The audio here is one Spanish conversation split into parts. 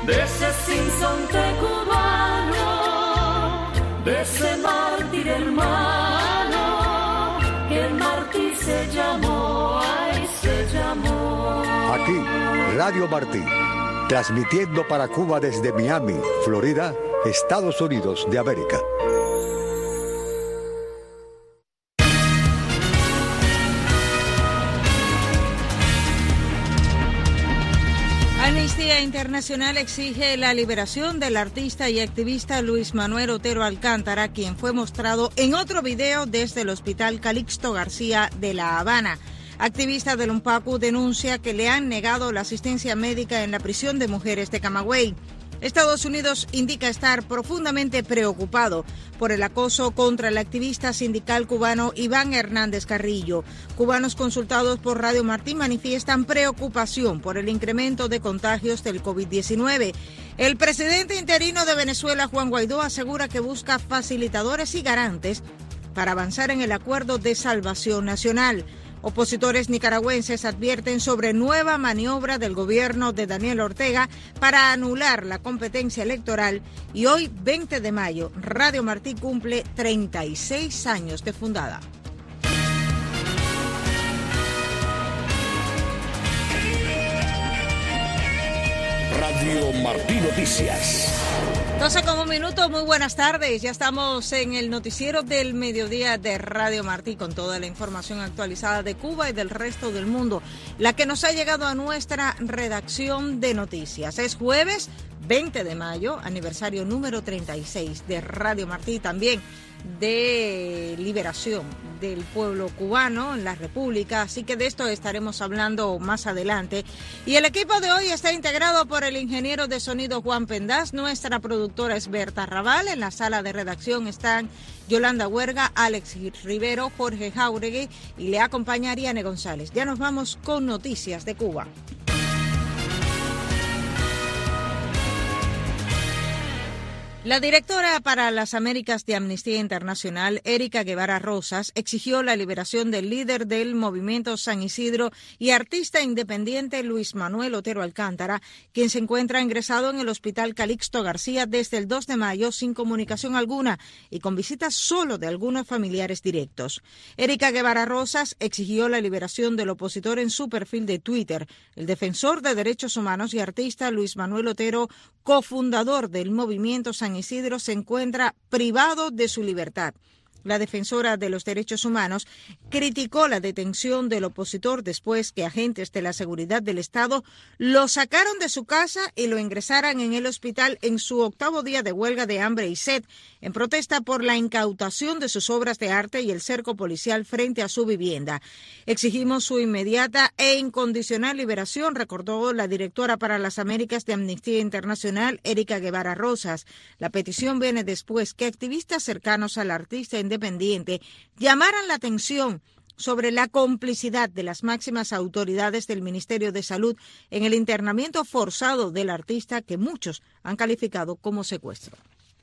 de ese sinsonte cubano, de ese mártir hermano, que el mártir se llamó, ay, se llamó. Aquí, Radio Martí, transmitiendo para Cuba desde Miami, Florida, Estados Unidos de América. Amnistía Internacional exige la liberación del artista y activista Luis Manuel Otero Alcántara, quien fue mostrado en otro video desde el Hospital Calixto García de La Habana. Activista del UNPACU denuncia que le han negado la asistencia médica en la prisión de mujeres de Camagüey. Estados Unidos indica estar profundamente preocupado por el acoso contra el activista sindical cubano Iván Hernández Carrillo. Cubanos consultados por Radio Martí manifiestan preocupación por el incremento de contagios del COVID-19. El presidente interino de Venezuela, Juan Guaidó, asegura que busca facilitadores y garantes para avanzar en el acuerdo de salvación nacional. Opositores nicaragüenses advierten sobre nueva maniobra del gobierno de Daniel Ortega para anular la competencia electoral y hoy, 20 de mayo, Radio Martí cumple 36 años de fundada. Radio Martí Noticias. 12:01, muy buenas tardes. Ya estamos en el noticiero del mediodía de Radio Martí con toda la información actualizada de Cuba y del resto del mundo, la que nos ha llegado a nuestra redacción de noticias. Es jueves 20 de mayo, aniversario número 36 de Radio Martí, también de liberación del pueblo cubano en la República, así que de esto estaremos hablando más adelante. Y el equipo de hoy está integrado por el ingeniero de sonido Juan Pendaz, nuestra productora es Berta Raval, en la sala de redacción están Yolanda Huerga, Alex Rivero, Jorge Jauregui y le acompaña Ariane González. Ya nos vamos con noticias de Cuba. La directora para las Américas de Amnistía Internacional, Erika Guevara Rosas, exigió la liberación del líder del movimiento San Isidro y artista independiente Luis Manuel Otero Alcántara, quien se encuentra ingresado en el Hospital Calixto García desde el 2 de mayo sin comunicación alguna y con visitas solo de algunos familiares directos. Erika Guevara Rosas exigió la liberación del opositor en su perfil de Twitter. El defensor de derechos humanos y artista Luis Manuel Otero, cofundador del movimiento San Isidro, se encuentra privado de su libertad. La defensora de los derechos humanos criticó la detención del opositor después que agentes de la seguridad del Estado lo sacaron de su casa y lo ingresaran en el hospital en su 8º día de huelga de hambre y sed, en protesta por la incautación de sus obras de arte y el cerco policial frente a su vivienda. Exigimos su inmediata e incondicional liberación, recordó la directora para las Américas de Amnistía Internacional, Erika Guevara Rosas. La petición viene después que activistas cercanos al artista independiente llamaran la atención sobre la complicidad de las máximas autoridades del Ministerio de Salud en el internamiento forzado del artista que muchos han calificado como secuestro.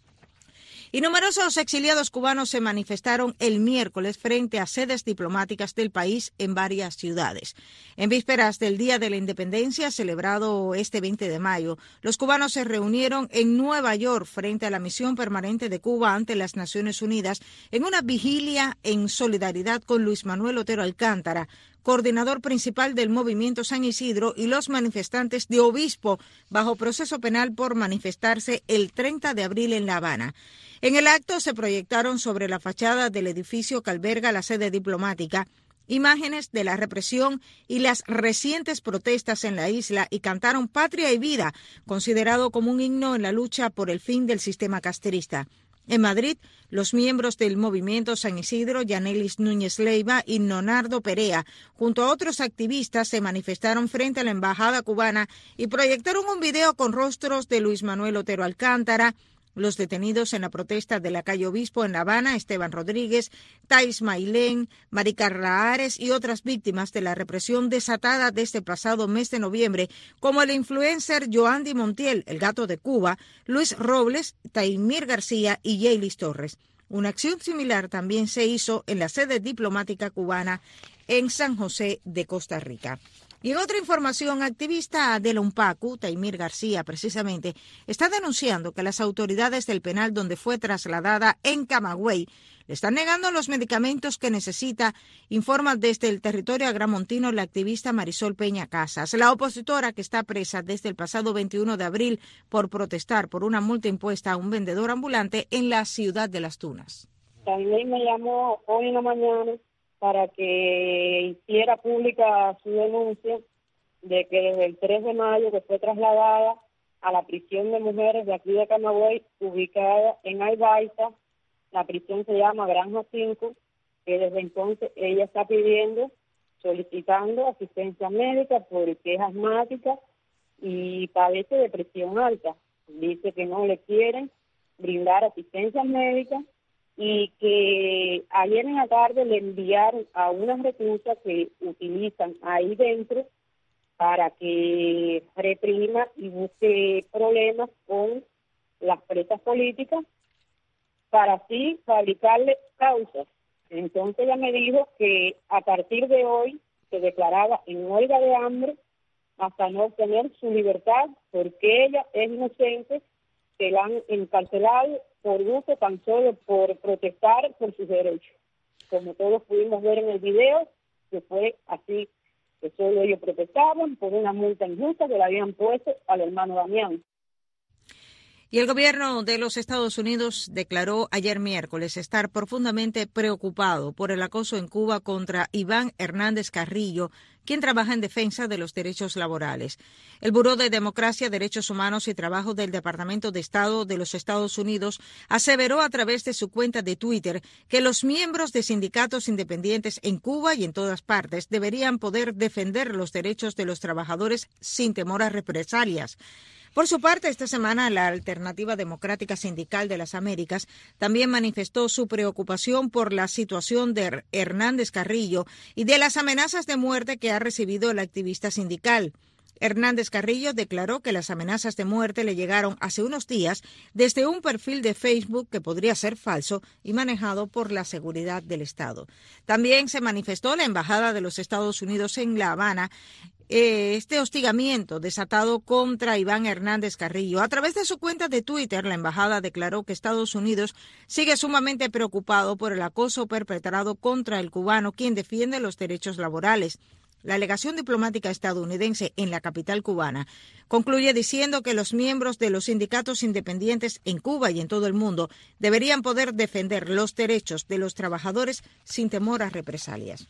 Y numerosos exiliados cubanos se manifestaron el miércoles frente a sedes diplomáticas del país en varias ciudades. En vísperas del Día de la Independencia, celebrado este 20 de mayo, los cubanos se reunieron en Nueva York frente a la misión permanente de Cuba ante las Naciones Unidas en una vigilia en solidaridad con Luis Manuel Otero Alcántara, coordinador principal del movimiento San Isidro, y los manifestantes de Obispo, bajo proceso penal por manifestarse el 30 de abril en La Habana. En el acto se proyectaron sobre la fachada del edificio que alberga la sede diplomática imágenes de la represión y las recientes protestas en la isla y cantaron Patria y Vida, considerado como un himno en la lucha por el fin del sistema castrista. En Madrid, los miembros del movimiento San Isidro, Yanelis Núñez Leiva y Leonardo Perea, junto a otros activistas, se manifestaron frente a la embajada cubana y proyectaron un video con rostros de Luis Manuel Otero Alcántara, los detenidos en la protesta de la calle Obispo en La Habana, Esteban Rodríguez, Thais Mailén, Mari Carla Ares y otras víctimas de la represión desatada desde el pasado mes de noviembre, como el influencer Joandy Montiel, el gato de Cuba, Luis Robles, Taimir García y Yeilis Torres. Una acción similar también se hizo en la sede diplomática cubana en San José de Costa Rica. Y en otra información, activista de la UNPACU, Taimir García, precisamente, está denunciando que las autoridades del penal donde fue trasladada en Camagüey le están negando los medicamentos que necesita, informa desde el territorio agramontino la activista Marisol Peña Casas, la opositora que está presa desde el pasado 21 de abril por protestar por una multa impuesta a un vendedor ambulante en la ciudad de Las Tunas. También me llamó hoy en la mañana para que hiciera pública su denuncia de que desde el 3 de mayo que fue trasladada a la prisión de mujeres de aquí de Camagüey, ubicada en Albaita. La prisión se llama Granja 5, que desde entonces ella está solicitando asistencia médica porque es asmática y padece de presión alta. Dice que no le quieren brindar asistencia médica y que ayer en la tarde le enviaron a unas reclusas que utilizan ahí dentro para que reprima y busque problemas con las presas políticas para así fabricarle causas. Entonces ella me dijo que a partir de hoy se declaraba en huelga de hambre hasta no obtener su libertad porque ella es inocente, que la han encarcelado por gusto tan solo por protestar por sus derechos. Como todos pudimos ver en el video, que fue así, que solo ellos protestaban por una multa injusta que le habían puesto al hermano Damián. Y el gobierno de los Estados Unidos declaró ayer miércoles estar profundamente preocupado por el acoso en Cuba contra Iván Hernández Carrillo, quien trabaja en defensa de los derechos laborales. El Buró de Democracia, Derechos Humanos y Trabajo del Departamento de Estado de los Estados Unidos aseveró a través de su cuenta de Twitter que los miembros de sindicatos independientes en Cuba y en todas partes deberían poder defender los derechos de los trabajadores sin temor a represalias. Por su parte, esta semana la Alternativa Democrática Sindical de las Américas también manifestó su preocupación por la situación de Hernández Carrillo y de las amenazas de muerte que ha recibido el activista sindical. Hernández Carrillo declaró que las amenazas de muerte le llegaron hace unos días desde un perfil de Facebook que podría ser falso y manejado por la seguridad del Estado. También se manifestó la Embajada de los Estados Unidos en La Habana este hostigamiento desatado contra Iván Hernández Carrillo. A través de su cuenta de Twitter, la embajada declaró que Estados Unidos sigue sumamente preocupado por el acoso perpetrado contra el cubano, quien defiende los derechos laborales. La legación diplomática estadounidense en la capital cubana concluye diciendo que los miembros de los sindicatos independientes en Cuba y en todo el mundo deberían poder defender los derechos de los trabajadores sin temor a represalias.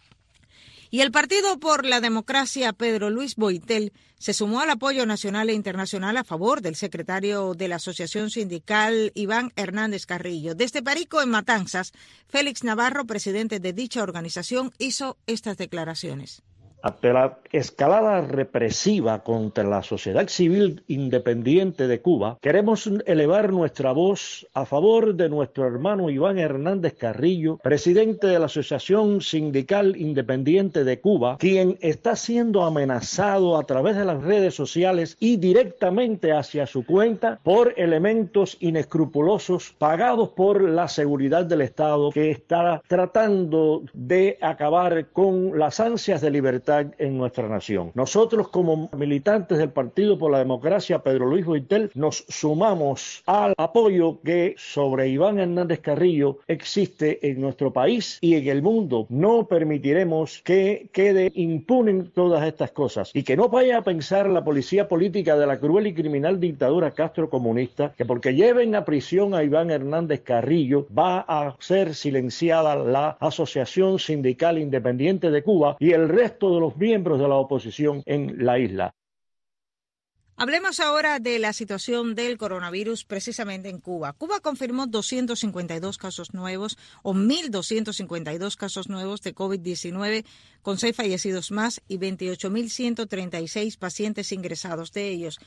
Y el Partido por la Democracia, Pedro Luis Boitel, se sumó al apoyo nacional e internacional a favor del secretario de la Asociación Sindical, Iván Hernández Carrillo. Desde Perico, en Matanzas, Félix Navarro, presidente de dicha organización, hizo estas declaraciones. Ante la escalada represiva contra la sociedad civil independiente de Cuba, queremos elevar nuestra voz a favor de nuestro hermano Iván Hernández Carrillo, presidente de la Asociación Sindical Independiente de Cuba, quien está siendo amenazado a través de las redes sociales y directamente hacia su cuenta por elementos inescrupulosos pagados por la seguridad del Estado, que está tratando de acabar con las ansias de libertad en nuestra nación. Nosotros, como militantes del Partido por la Democracia, Pedro Luis Boitel, nos sumamos al apoyo que sobre Iván Hernández Carrillo existe en nuestro país y en el mundo. No permitiremos que quede impune todas estas cosas y que no vaya a pensar la policía política de la cruel y criminal dictadura castrocomunista que porque lleven a prisión a Iván Hernández Carrillo va a ser silenciada la Asociación Sindical Independiente de Cuba y el resto de los miembros de la oposición en la isla. Hablemos ahora de la situación del coronavirus precisamente en Cuba. Cuba confirmó 252 casos nuevos o 1.252 casos nuevos de COVID-19 con 6 fallecidos más y 28.136 pacientes ingresados. De ellos,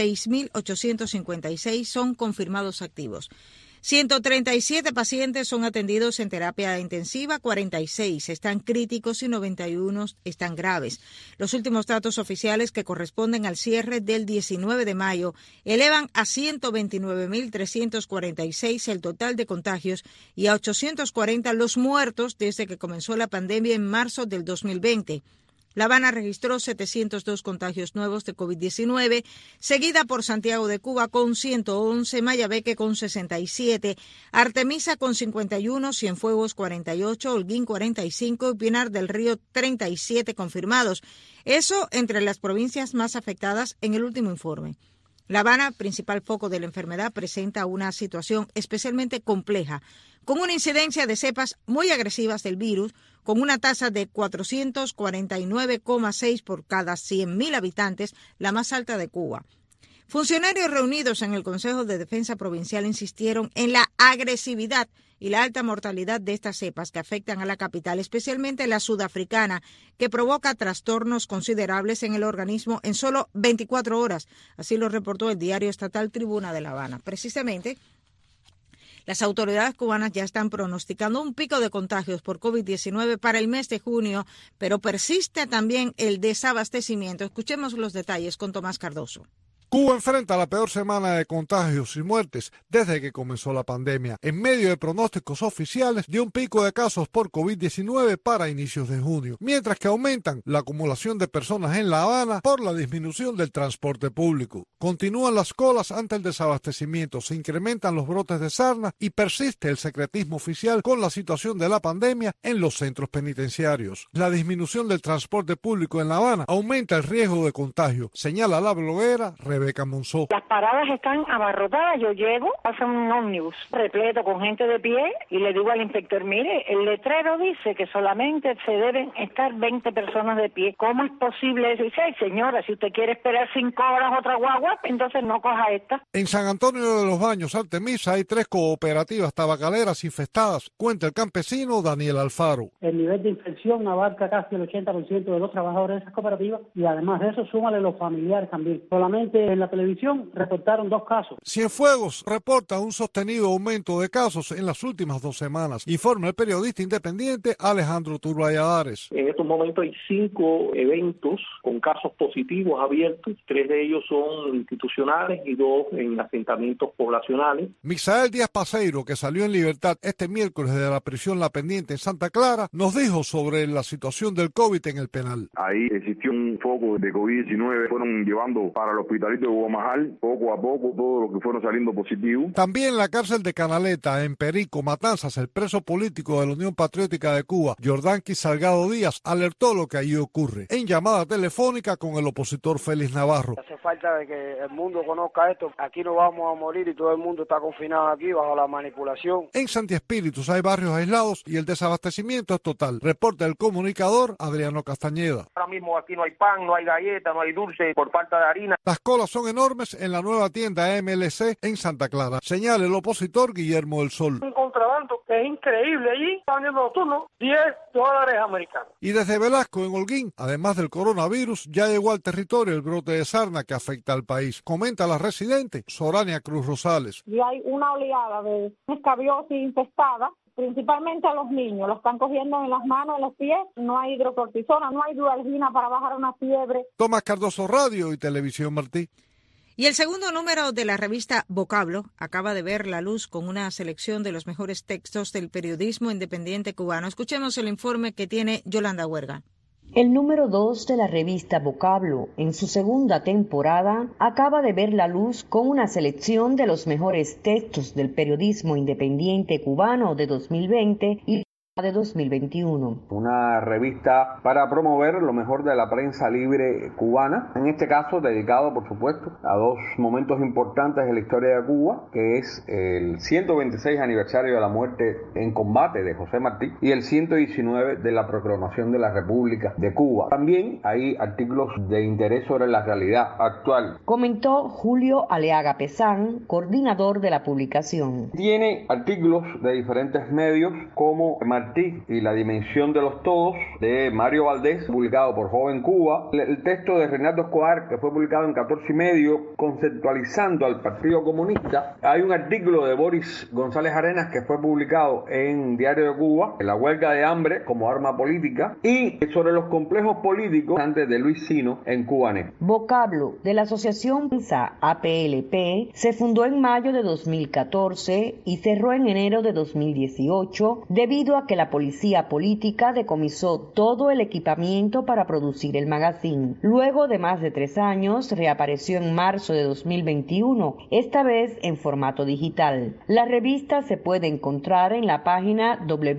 6.856 son confirmados activos. 137 pacientes son atendidos en terapia intensiva, 46 están críticos y 91 están graves. Los últimos datos oficiales, que corresponden al cierre del 19 de mayo, elevan a 129.346 el total de contagios y a 840 los muertos desde que comenzó la pandemia en marzo del 2020. La Habana registró 702 contagios nuevos de COVID-19, seguida por Santiago de Cuba con 111, Mayabeque con 67, Artemisa con 51, Cienfuegos 48, Holguín 45 y Pinar del Río 37 confirmados. Eso entre las provincias más afectadas en el último informe. La Habana, principal foco de la enfermedad, presenta una situación especialmente compleja, con una incidencia de cepas muy agresivas del virus, con una tasa de 449,6 por cada 100.000 habitantes, la más alta de Cuba. Funcionarios reunidos en el Consejo de Defensa Provincial insistieron en la agresividad y la alta mortalidad de estas cepas que afectan a la capital, especialmente la sudafricana, que provoca trastornos considerables en el organismo en solo 24 horas. Así lo reportó el diario estatal Tribuna de La Habana. Precisamente, las autoridades cubanas ya están pronosticando un pico de contagios por COVID-19 para el mes de junio, pero persiste también el desabastecimiento. Escuchemos los detalles con Tomás Cardoso. Cuba enfrenta la peor semana de contagios y muertes desde que comenzó la pandemia, en medio de pronósticos oficiales de un pico de casos por COVID-19 para inicios de junio, mientras que aumentan la acumulación de personas en La Habana por la disminución del transporte público. Continúan las colas ante el desabastecimiento, se incrementan los brotes de sarna y persiste el secretismo oficial con la situación de la pandemia en los centros penitenciarios. La disminución del transporte público en La Habana aumenta el riesgo de contagio, señala la bloguera Rebeca Monzó. Las paradas están abarrotadas, yo llego, pasa un ómnibus repleto con gente de pie y le digo al inspector, mire, el letrero dice que solamente se deben estar 20 personas de pie. ¿Cómo es posible eso? Y dice, ay señora, si usted quiere esperar 5 horas otra guagua, entonces no coja esta. En San Antonio de los Baños, Artemisa, hay 3 cooperativas tabacaleras infestadas, cuenta el campesino Daniel Alfaro. El nivel de infección abarca casi el 80% de los trabajadores de esas cooperativas y además de eso súmale los familiares también. Solamente en la televisión reportaron 2 casos. Cienfuegos reporta un sostenido aumento de casos en las últimas 2 semanas, informa el periodista independiente Alejandro Turballadares. En estos momentos hay 5 eventos con casos positivos abiertos, 3 de ellos son institucionales y 2 en asentamientos poblacionales. Misael Díaz Paseiro, que salió en libertad este miércoles de la prisión La Pendiente en Santa Clara, nos dijo sobre la situación del COVID en el penal. Ahí existió un foco de COVID-19, fueron llevando para el hospitalito de Guamajal, poco a poco, todos los que fueron saliendo positivos. También en la cárcel de Canaleta, en Perico, Matanzas, el preso político de la Unión Patriótica de Cuba, Jordanqui Salgado Díaz, alertó lo que allí ocurre, en llamada telefónica con el opositor Félix Navarro. Hace falta de que el mundo conozca esto, aquí no vamos a morir y todo el mundo está confinado aquí bajo la manipulación. En Santi Espíritus hay barrios aislados y el desabastecimiento es total, reporta el comunicador Adriano Castañeda. Ahora mismo aquí no hay pan, no hay galleta, no hay dulce por falta de harina. Las colas son enormes en la nueva tienda MLC en Santa Clara, señala el opositor Guillermo del Sol. Un contrabando que es increíble allí, están vendiendo los turnos $10 americanos. Y desde Velasco, en Holguín, además del coronavirus, ya llegó al territorio el brote de sarna que afecta al país, comenta la residente Sorania Cruz Rosales. Y hay una oleada de escabiosis infestada, principalmente a los niños, los están cogiendo en las manos, en los pies, no hay hidrocortisona, no hay dualgina para bajar una fiebre. Tomás Cardoso, Radio y Televisión Martí. Y el segundo número de la revista Vocablo acaba de ver la luz con una selección de los mejores textos del periodismo independiente cubano. Escuchemos el informe que tiene Yolanda Huerga. El número 2 de la revista Vocablo, en su segunda temporada, acaba de ver la luz con una selección de los mejores textos del periodismo independiente cubano de 2020 y de 2021. Una revista para promover lo mejor de la prensa libre cubana, en este caso dedicado por supuesto a 2 momentos importantes de la historia de Cuba, que es el 126 aniversario de la muerte en combate de José Martí y el 119 de la proclamación de la República de Cuba. También hay artículos de interés sobre la realidad actual. Comentó Julio Aleaga Pesán, coordinador de la publicación. Tiene artículos de diferentes medios como Martí y la dimensión de los todos, de Mario Valdés, publicado por Joven Cuba, el texto de Reinaldo Escobar, que fue publicado en 14 y medio, conceptualizando al Partido Comunista. Hay un artículo de Boris González Arenas que fue publicado en Diario de Cuba, la huelga de hambre como arma política, y sobre los complejos políticos antes de Luis Sino en Cubanet. Vocablo de la Asociación APLP se fundó en mayo de 2014 y cerró en enero de 2018 debido a que que la policía política decomisó todo el equipamiento para producir el magazine. Luego de más de 3 años, reapareció en marzo de 2021, esta vez en formato digital. La revista se puede encontrar en la página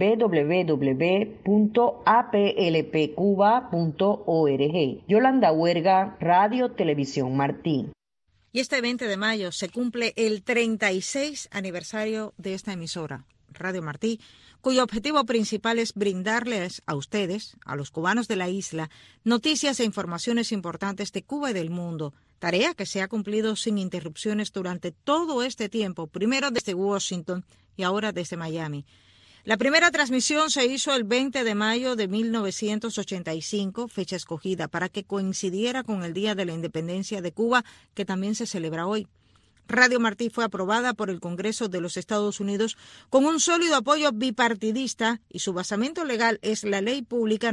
www.aplpcuba.org. Yolanda Huerga, Radio Televisión Martí. Y este 20 de mayo se cumple el 36 aniversario de esta emisora, Radio Martí, cuyo objetivo principal es brindarles a ustedes, a los cubanos de la isla, noticias e informaciones importantes de Cuba y del mundo, tarea que se ha cumplido sin interrupciones durante todo este tiempo, primero desde Washington y ahora desde Miami. La primera transmisión se hizo el 20 de mayo de 1985, fecha escogida para que coincidiera con el Día de la Independencia de Cuba, que también se celebra hoy. Radio Martí fue aprobada por el Congreso de los Estados Unidos con un sólido apoyo bipartidista y su basamento legal es la Ley Pública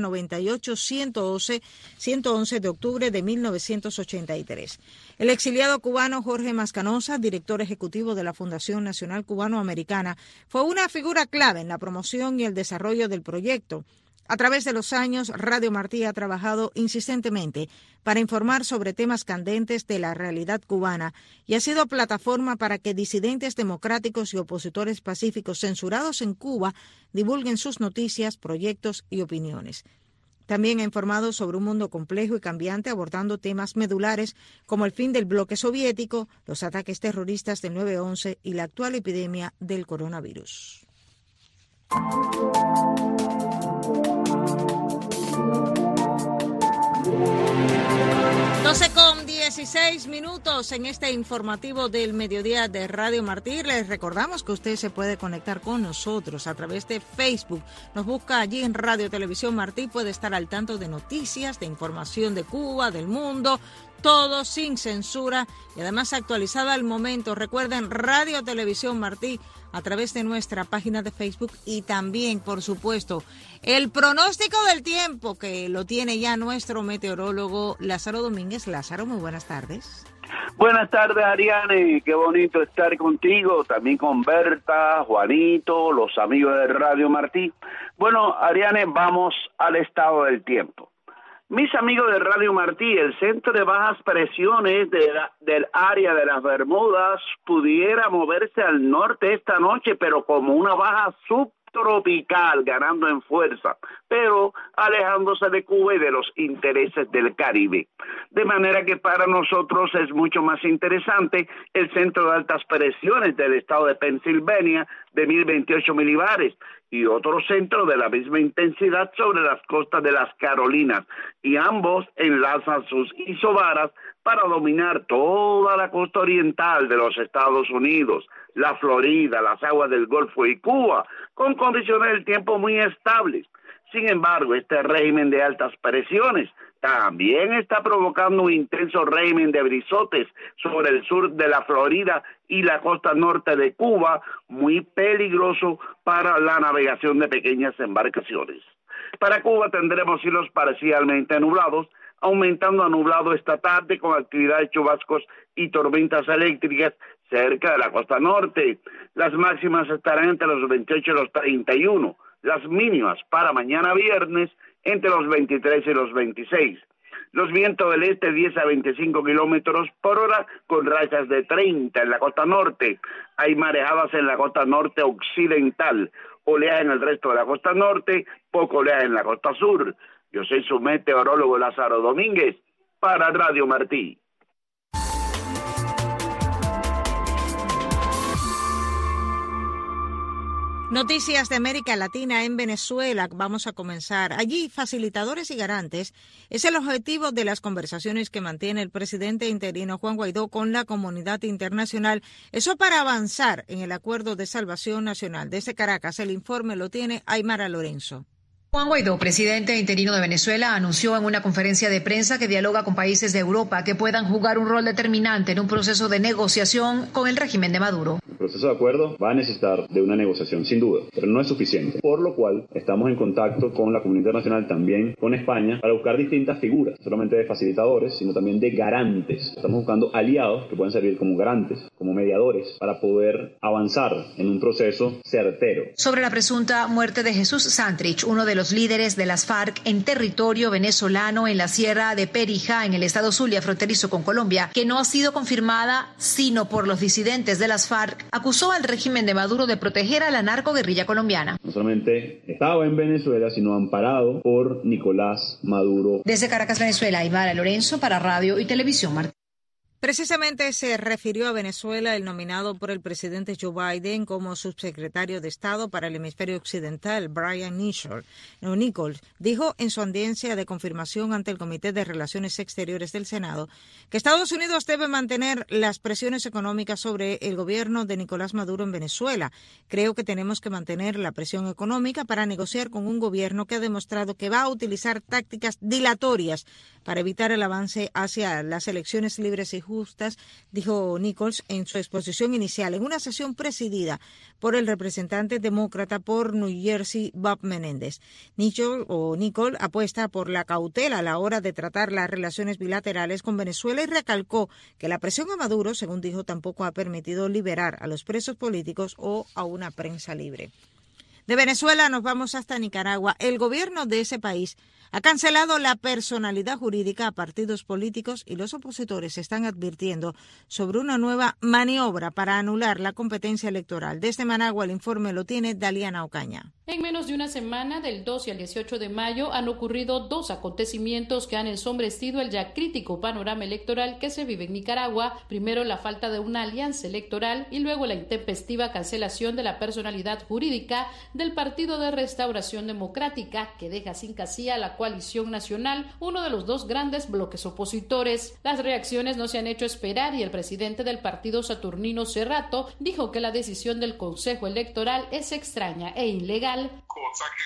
98-111 de octubre de 1983. El exiliado cubano Jorge Mascanosa, director ejecutivo de la Fundación Nacional Cubano-Americana, fue una figura clave en la promoción y el desarrollo del proyecto. A través de los años, Radio Martí ha trabajado insistentemente para informar sobre temas candentes de la realidad cubana y ha sido plataforma para que disidentes democráticos y opositores pacíficos censurados en Cuba divulguen sus noticias, proyectos y opiniones. También ha informado sobre un mundo complejo y cambiante, abordando temas medulares como el fin del bloque soviético, los ataques terroristas del 9/11 y la actual epidemia del coronavirus. 12:16 en este informativo del mediodía de Radio Martí. Les recordamos que usted se puede conectar con nosotros a través de Facebook. Nos busca allí en Radio Televisión Martí. Puede estar al tanto de noticias, de información de Cuba, del mundo, todo sin censura y además actualizada al momento. Recuerden, Radio Televisión Martí a través de nuestra página de Facebook y también, por supuesto, el pronóstico del tiempo que lo tiene ya nuestro meteorólogo Lázaro Domínguez. Lázaro, muy buenas tardes. Buenas tardes, Ariane, qué bonito estar contigo, también con Berta, Juanito, los amigos de Radio Martí. Bueno, Ariane, vamos al estado del tiempo. Mis amigos de Radio Martí, el centro de bajas presiones del área de las Bermudas pudiera moverse al norte esta noche, pero como una baja subtropical, ganando en fuerza, pero alejándose de Cuba y de los intereses del Caribe. De manera que para nosotros es mucho más interesante el centro de altas presiones del estado de Pensilvania de 1028 milibares y otro centro de la misma intensidad sobre las costas de las Carolinas, y ambos enlazan sus isobaras para dominar toda la costa oriental de los Estados Unidos, la Florida, las aguas del Golfo y Cuba, con condiciones del tiempo muy estables. Sin embargo, este régimen de altas presiones también está provocando un intenso régimen de brisotes sobre el sur de la Florida y la costa norte de Cuba, muy peligroso para la navegación de pequeñas embarcaciones. Para Cuba tendremos cielos parcialmente nublados, aumentando a nublado esta tarde con actividad de chubascos y tormentas eléctricas cerca de la costa norte. Las máximas estarán entre los 28 y los 31, las mínimas para mañana viernes entre los 23 y los 26. Los vientos del este 10 a 25 kilómetros por hora con rachas de 30 en la costa norte. Hay marejadas en la costa norte occidental, oleaje en el resto de la costa norte, poco oleaje en la costa sur. Yo soy su meteorólogo Lázaro Domínguez para Radio Martí. Noticias de América Latina en Venezuela. Vamos a comenzar. Allí, facilitadores y garantes es el objetivo de las conversaciones que mantiene el presidente interino Juan Guaidó con la comunidad internacional. Eso para avanzar en el acuerdo de salvación nacional. Desde Caracas, el informe lo tiene Aymara Lorenzo. Juan Guaidó, presidente interino de Venezuela, anunció en una conferencia de prensa que dialoga con países de Europa que puedan jugar un rol determinante en un proceso de negociación con el régimen de Maduro. proceso de acuerdo va a necesitar de una negociación, sin duda, pero no es suficiente. Por lo cual, estamos en contacto con la comunidad internacional, también con España, para buscar distintas figuras, no solamente de facilitadores, sino también de garantes. Estamos buscando aliados que puedan servir como garantes, como mediadores, para poder avanzar en un proceso certero. Sobre la presunta muerte de Jesús Santrich, uno de los líderes de las FARC en territorio venezolano en la Sierra de Perijá, en el estado Zulia, fronterizo con Colombia, que no ha sido confirmada sino por los disidentes de las FARC, acusó al régimen de Maduro de proteger a la narcoguerrilla colombiana. No solamente estaba en Venezuela, sino amparado por Nicolás Maduro. Desde Caracas, Venezuela, Aymara Lorenzo para Radio y Televisión Martín. Precisamente se refirió a Venezuela el nominado por el presidente Joe Biden como subsecretario de Estado para el hemisferio occidental, Brian Nichols, dijo en su audiencia de confirmación ante el Comité de Relaciones Exteriores del Senado que Estados Unidos debe mantener las presiones económicas sobre el gobierno de Nicolás Maduro en Venezuela. Creo que tenemos que mantener la presión económica para negociar con un gobierno que ha demostrado que va a utilizar tácticas dilatorias para evitar el avance hacia las elecciones libres y justas, dijo Nichols en su exposición inicial en una sesión presidida por el representante demócrata por New Jersey, Bob Menéndez. Nichols apuesta por la cautela a la hora de tratar las relaciones bilaterales con Venezuela y recalcó que la presión a Maduro, según dijo, tampoco ha permitido liberar a los presos políticos o a una prensa libre. De Venezuela nos vamos hasta Nicaragua. El gobierno de ese país ha cancelado la personalidad jurídica a partidos políticos y los opositores están advirtiendo sobre una nueva maniobra para anular la competencia electoral. Desde Managua el informe lo tiene Daliana Ocaña. En menos de una semana, del 12 al 18 de mayo, han ocurrido dos acontecimientos que han ensombrecido el ya crítico panorama electoral que se vive en Nicaragua. Primero, la falta de una alianza electoral y luego la intempestiva cancelación de la personalidad jurídica del Partido de Restauración Democrática, que deja sin casilla a la Coalición Nacional, uno de los dos grandes bloques opositores. Las reacciones no se han hecho esperar y el presidente del partido, Saturnino Cerrato, dijo que la decisión del Consejo Electoral es extraña e ilegal. Cosa que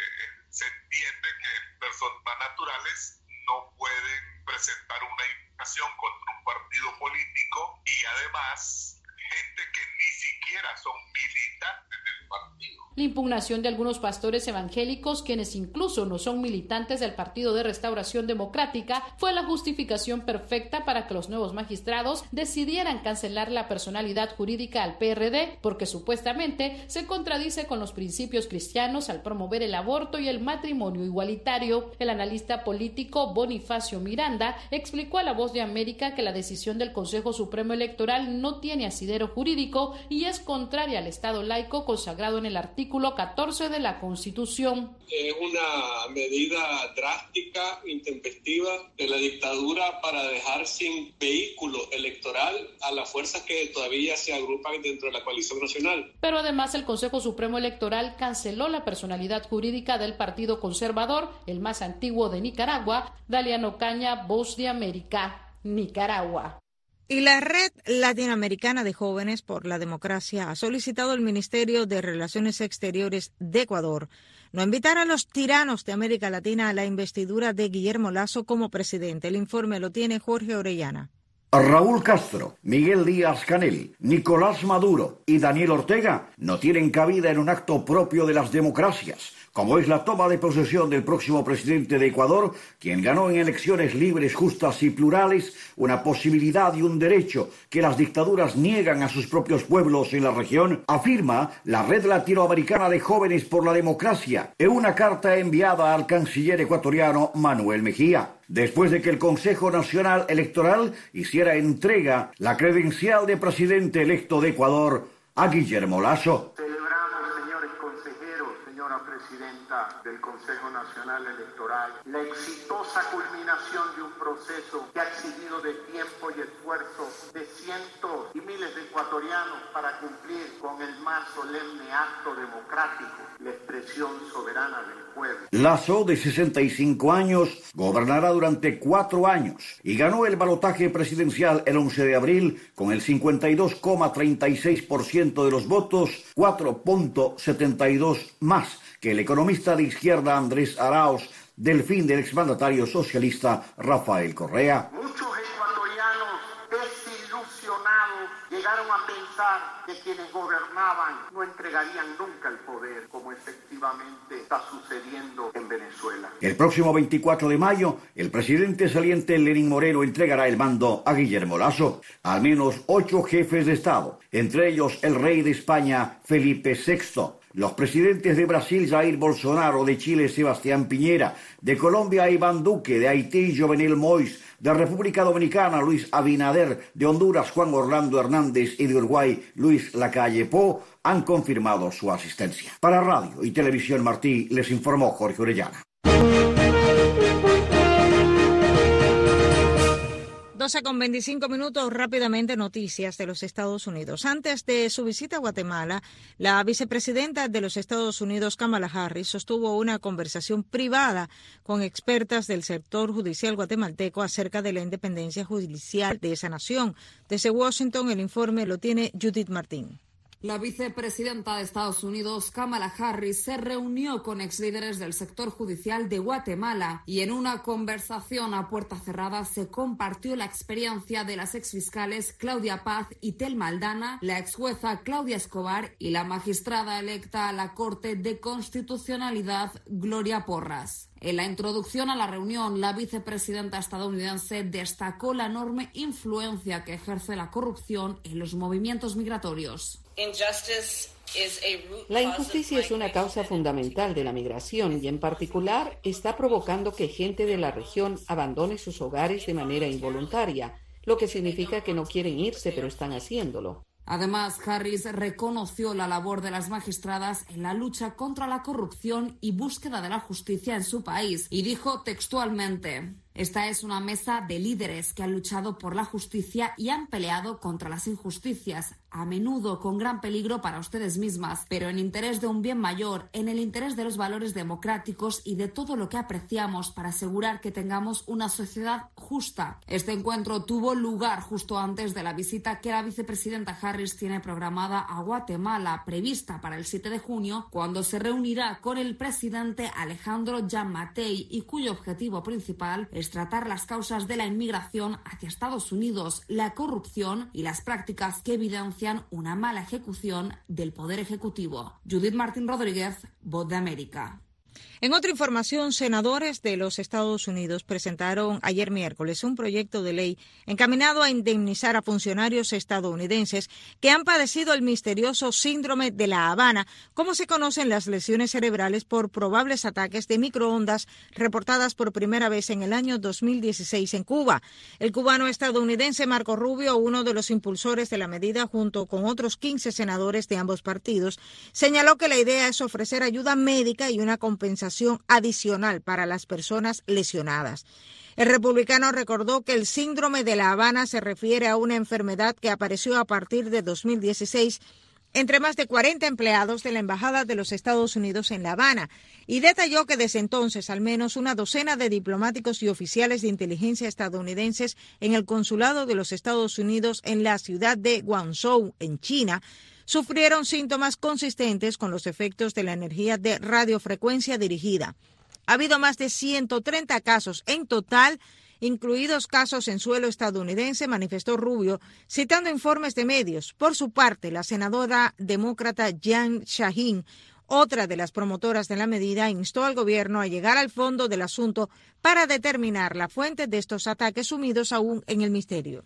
se entiende que personas naturales no pueden presentar una impugnación contra un partido político y además gente que ni siquiera son militantes del partido. La impugnación de algunos pastores evangélicos, quienes incluso no son militantes del Partido de Restauración Democrática, fue la justificación perfecta para que los nuevos magistrados decidieran cancelar la personalidad jurídica al PRD, porque supuestamente se contradice con los principios cristianos al promover el aborto y el matrimonio igualitario. El analista político Bonifacio Miranda explicó a La Voz de América que la decisión del Consejo Supremo Electoral no tiene asidero jurídico y es contraria al Estado laico consagrado en el artículo 14 de la Constitución. Es una medida drástica, intempestiva de la dictadura para dejar sin vehículo electoral a las fuerzas que todavía se agrupan dentro de la coalición nacional. Pero además el Consejo Supremo Electoral canceló la personalidad jurídica del Partido Conservador, el más antiguo de Nicaragua. Daliana Ocaña, Voz de América, Nicaragua. Y la Red Latinoamericana de Jóvenes por la Democracia ha solicitado al Ministerio de Relaciones Exteriores de Ecuador no invitar a los tiranos de América Latina a la investidura de Guillermo Lasso como presidente. El informe lo tiene Jorge Orellana. Raúl Castro, Miguel Díaz-Canel, Nicolás Maduro y Daniel Ortega no tienen cabida en un acto propio de las democracias, como es la toma de posesión del próximo presidente de Ecuador, quien ganó en elecciones libres, justas y plurales una posibilidad y un derecho que las dictaduras niegan a sus propios pueblos en la región, afirma la Red Latinoamericana de Jóvenes por la Democracia en una carta enviada al canciller ecuatoriano Manuel Mejía, después de que el Consejo Nacional Electoral hiciera entrega la credencial de presidente electo de Ecuador a Guillermo Lasso. Del Consejo Nacional Electoral, la exitosa culminación de un proceso que ha exigido de tiempo y esfuerzo de cientos y miles de ecuatorianos para cumplir con el más solemne acto democrático, la expresión soberana del pueblo. Lasso, de 65 años, gobernará durante 4 años y ganó el balotaje presidencial el 11 de abril con el 52,36% de los votos, 4,72 más que el economista de izquierda Andrés Arauz, delfín del exmandatario socialista Rafael Correa. Muchos ecuatorianos desilusionados gobernados llegaron a pensar que quienes gobernaban no entregarían nunca el poder, como efectivamente está sucediendo en Venezuela. El próximo 24 de mayo, el presidente saliente Lenín Moreno entregará el mando a Guillermo Lasso. Al menos 8 jefes de Estado, entre ellos el rey de España, Felipe VI, los presidentes de Brasil, Jair Bolsonaro, de Chile, Sebastián Piñera, de Colombia, Iván Duque, de Haití, Jovenel Moïse, de República Dominicana, Luis Abinader, de Honduras, Juan Orlando Hernández y de Uruguay, Luis Lacalle Pou, han confirmado su asistencia. Para Radio y Televisión Martí, les informó Jorge Orellana. 12:25, rápidamente noticias de los Estados Unidos. Antes de su visita a Guatemala, la vicepresidenta de los Estados Unidos, Kamala Harris, sostuvo una conversación privada con expertas del sector judicial guatemalteco acerca de la independencia judicial de esa nación. Desde Washington, el informe lo tiene Judith Martín. La vicepresidenta de Estados Unidos, Kamala Harris, se reunió con exlíderes del sector judicial de Guatemala y en una conversación a puerta cerrada se compartió la experiencia de las exfiscales Claudia Paz y Telma Aldana, la exjueza Claudia Escobar y la magistrada electa a la Corte de Constitucionalidad Gloria Porras. En la introducción a la reunión, la vicepresidenta estadounidense destacó la enorme influencia que ejerce la corrupción en los movimientos migratorios. La injusticia es una causa fundamental de la migración y en particular está provocando que gente de la región abandone sus hogares de manera involuntaria, lo que significa que no quieren irse pero están haciéndolo. Además, Harris reconoció la labor de las magistradas en la lucha contra la corrupción y búsqueda de la justicia en su país y dijo textualmente: esta es una mesa de líderes que han luchado por la justicia y han peleado contra las injusticias, a menudo con gran peligro para ustedes mismas, pero en interés de un bien mayor, en el interés de los valores democráticos y de todo lo que apreciamos para asegurar que tengamos una sociedad justa. Este encuentro tuvo lugar justo antes de la visita que la vicepresidenta Harris tiene programada a Guatemala, prevista para el 7 de junio, cuando se reunirá con el presidente Alejandro Giammattei y cuyo objetivo principal es tratar las causas de la inmigración hacia Estados Unidos, la corrupción y las prácticas que evidencian una mala ejecución del Poder Ejecutivo. Judith Martín Rodríguez, Voz de América. En otra información, senadores de los Estados Unidos presentaron ayer miércoles un proyecto de ley encaminado a indemnizar a funcionarios estadounidenses que han padecido el misterioso síndrome de La Habana, como se conocen las lesiones cerebrales por probables ataques de microondas reportadas por primera vez en el año 2016 en Cuba. El cubano estadounidense Marco Rubio, uno de los impulsores de la medida junto con otros 15 senadores de ambos partidos, señaló que la idea es ofrecer ayuda médica y una compensación adicional para las personas lesionadas. El republicano recordó que el síndrome de La Habana se refiere a una enfermedad que apareció a partir de 2016 entre más de 40 empleados de la Embajada de los Estados Unidos en La Habana y detalló que desde entonces al menos una docena de diplomáticos y oficiales de inteligencia estadounidenses en el Consulado de los Estados Unidos en la ciudad de Guangzhou, en China, sufrieron síntomas consistentes con los efectos de la energía de radiofrecuencia dirigida. Ha habido más de 130 casos en total, incluidos casos en suelo estadounidense, manifestó Rubio, citando informes de medios. Por su parte, la senadora demócrata Jan Shaheen, otra de las promotoras de la medida, instó al gobierno a llegar al fondo del asunto para determinar la fuente de estos ataques sumidos aún en el misterio.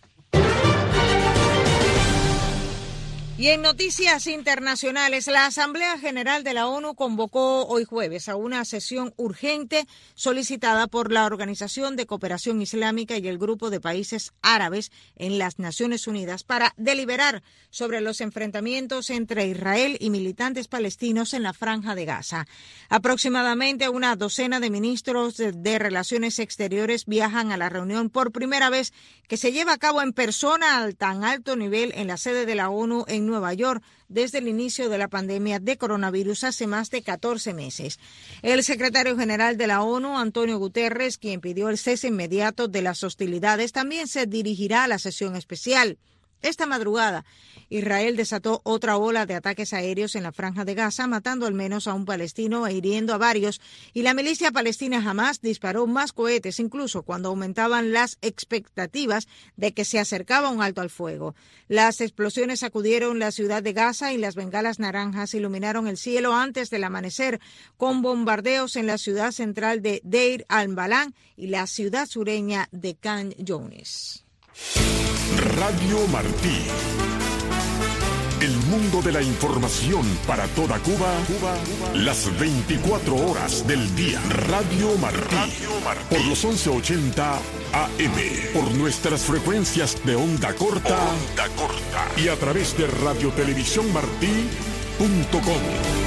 Y en noticias internacionales, la Asamblea General de la ONU convocó hoy jueves a una sesión urgente solicitada por la Organización de Cooperación Islámica y el Grupo de Países Árabes en las Naciones Unidas para deliberar sobre los enfrentamientos entre Israel y militantes palestinos en la Franja de Gaza. Aproximadamente una docena de ministros de Relaciones Exteriores viajan a la reunión por primera vez que se lleva a cabo en persona al tan alto nivel en la sede de la ONU en Nueva York desde el inicio de la pandemia de coronavirus hace más de 14 meses. El secretario general de la ONU, Antonio Guterres, quien pidió el cese inmediato de las hostilidades, también se dirigirá a la sesión especial. Esta madrugada, Israel desató otra ola de ataques aéreos en la Franja de Gaza, matando al menos a un palestino e hiriendo a varios, y la milicia palestina Hamas disparó más cohetes, incluso cuando aumentaban las expectativas de que se acercaba un alto al fuego. Las explosiones sacudieron la ciudad de Gaza y las bengalas naranjas iluminaron el cielo antes del amanecer, con bombardeos en la ciudad central de Deir al-Balan y la ciudad sureña de Khan Younis. Radio Martí. El mundo de la información para toda Cuba, las 24 horas del día. Radio Martí. Por los 1180 AM. Por nuestras frecuencias de onda corta. Y a través de radiotelevisiónmartí.com.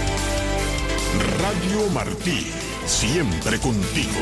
Radio Martí. Siempre contigo.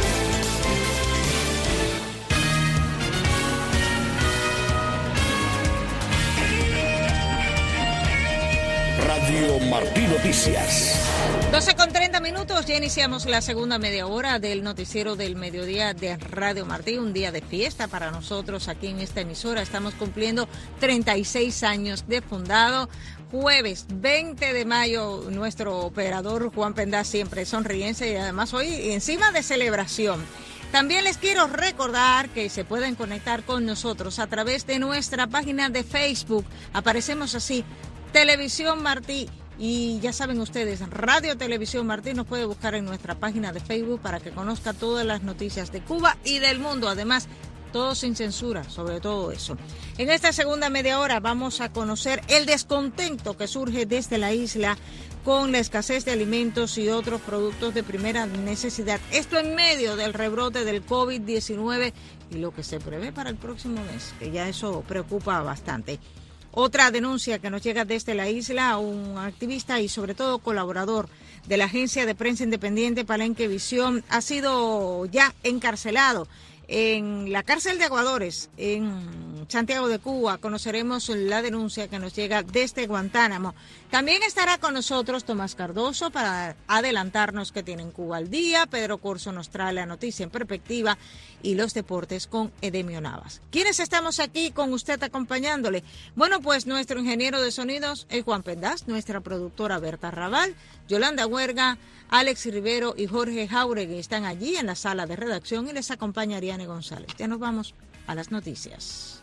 Radio Martí Noticias. 12:30, ya iniciamos la segunda media hora del noticiero del mediodía de Radio Martí, un día de fiesta para nosotros aquí en esta emisora. Estamos cumpliendo 36 años de fundado. Jueves 20 de mayo, nuestro operador Juan Pendá siempre sonriente y además hoy encima de celebración. También les quiero recordar que se pueden conectar con nosotros a través de nuestra página de Facebook. Aparecemos así, Televisión Martí. Y ya saben ustedes, Radio Televisión Martí nos puede buscar en nuestra página de Facebook para que conozca todas las noticias de Cuba y del mundo. Además, todo sin censura, sobre todo eso. En esta segunda media hora vamos a conocer el descontento que surge desde la isla con la escasez de alimentos y otros productos de primera necesidad. Esto en medio del rebrote del COVID-19 y lo que se prevé para el próximo mes, que ya eso preocupa bastante. Otra denuncia que nos llega desde la isla, un activista y sobre todo colaborador de la agencia de prensa independiente Palenque Visión ha sido ya encarcelado en la cárcel de Aguadores, en Santiago de Cuba. Conoceremos la denuncia que nos llega desde Guantánamo. También estará con nosotros Tomás Cardoso para adelantarnos que tienen Cuba al día. Pedro Corso nos trae la noticia en perspectiva y los deportes con Edemio Navas. ¿Quiénes estamos aquí con usted acompañándole? Bueno, pues nuestro ingeniero de sonidos es Juan Pendás, nuestra productora Berta Raval, Yolanda Huerga, Alex Rivero y Jorge Jauregui están allí en la sala de redacción y les acompaña Ariane González. Ya nos vamos a las noticias.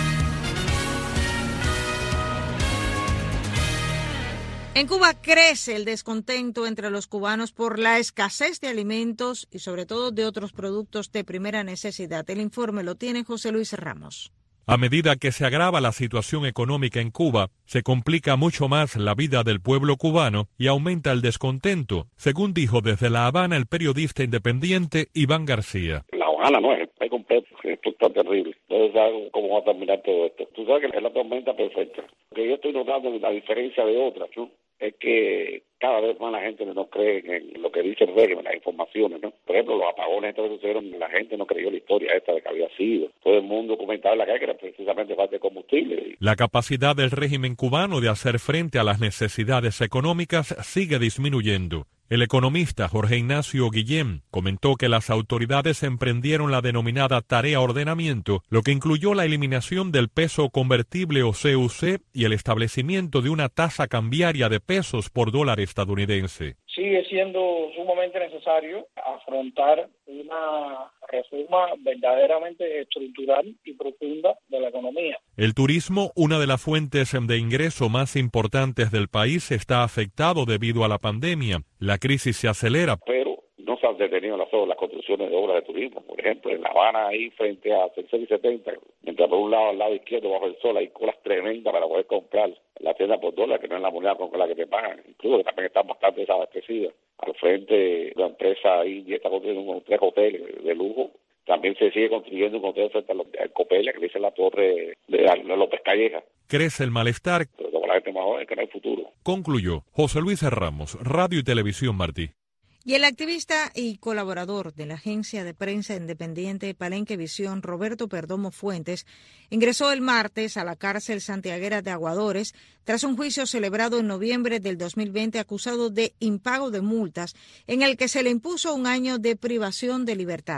En Cuba crece el descontento entre los cubanos por la escasez de alimentos y sobre todo de otros productos de primera necesidad. El informe lo tiene José Luis Ramos. A medida que se agrava la situación económica en Cuba, se complica mucho más la vida del pueblo cubano y aumenta el descontento, según dijo desde La Habana el periodista independiente Iván García. La Habana no es el país completo, esto está terrible. Entonces, ¿sabes cómo va a terminar todo esto? Tú sabes que es la tormenta perfecta. Lo que yo estoy notando, la diferencia de otras, ¿no?, es que cada vez más la gente no cree en lo que dice el régimen, las informaciones, ¿no? Por ejemplo, los apagones estos que sucedieron, la gente no creyó la historia esta de que había sido. Todo el mundo comentaba en la calle que era precisamente falta de combustible. La capacidad del régimen cubano de hacer frente a las necesidades económicas sigue disminuyendo. El economista Jorge Ignacio Guillén comentó que las autoridades emprendieron la denominada tarea ordenamiento, lo que incluyó la eliminación del peso convertible o CUC y el establecimiento de una tasa cambiaria de pesos por dólar estadounidense. Sigue siendo sumamente necesario afrontar una reforma verdaderamente estructural y profunda de la economía. El turismo, una de las fuentes de ingreso más importantes del país, está afectado debido a la pandemia. La crisis se acelera. Pero no se han detenido las construcciones de obras de turismo. Por ejemplo, en La Habana, ahí frente a Tercer y 70, mientras por un lado, al lado izquierdo, bajo el sol, hay colas tremendas para poder comprar la tienda por dólar, que no es la moneda con la que te pagan. Incluso que también están bastante desabastecidas. Al frente, la empresa ahí ya está construyendo 3 hoteles de lujo. También se sigue construyendo un hotel frente a Copelia, que dice la torre de López Calleja. Crece el malestar. Pero con la gente más joven, que no hay futuro. Concluyó José Luis Ramos, Radio y Televisión Martí. Y el activista y colaborador de la agencia de prensa independiente Palenque Visión, Roberto Perdomo Fuentes, ingresó el martes a la cárcel santiaguera de Aguadores tras un juicio celebrado en noviembre del 2020 acusado de impago de multas, en el que se le impuso un año de privación de libertad.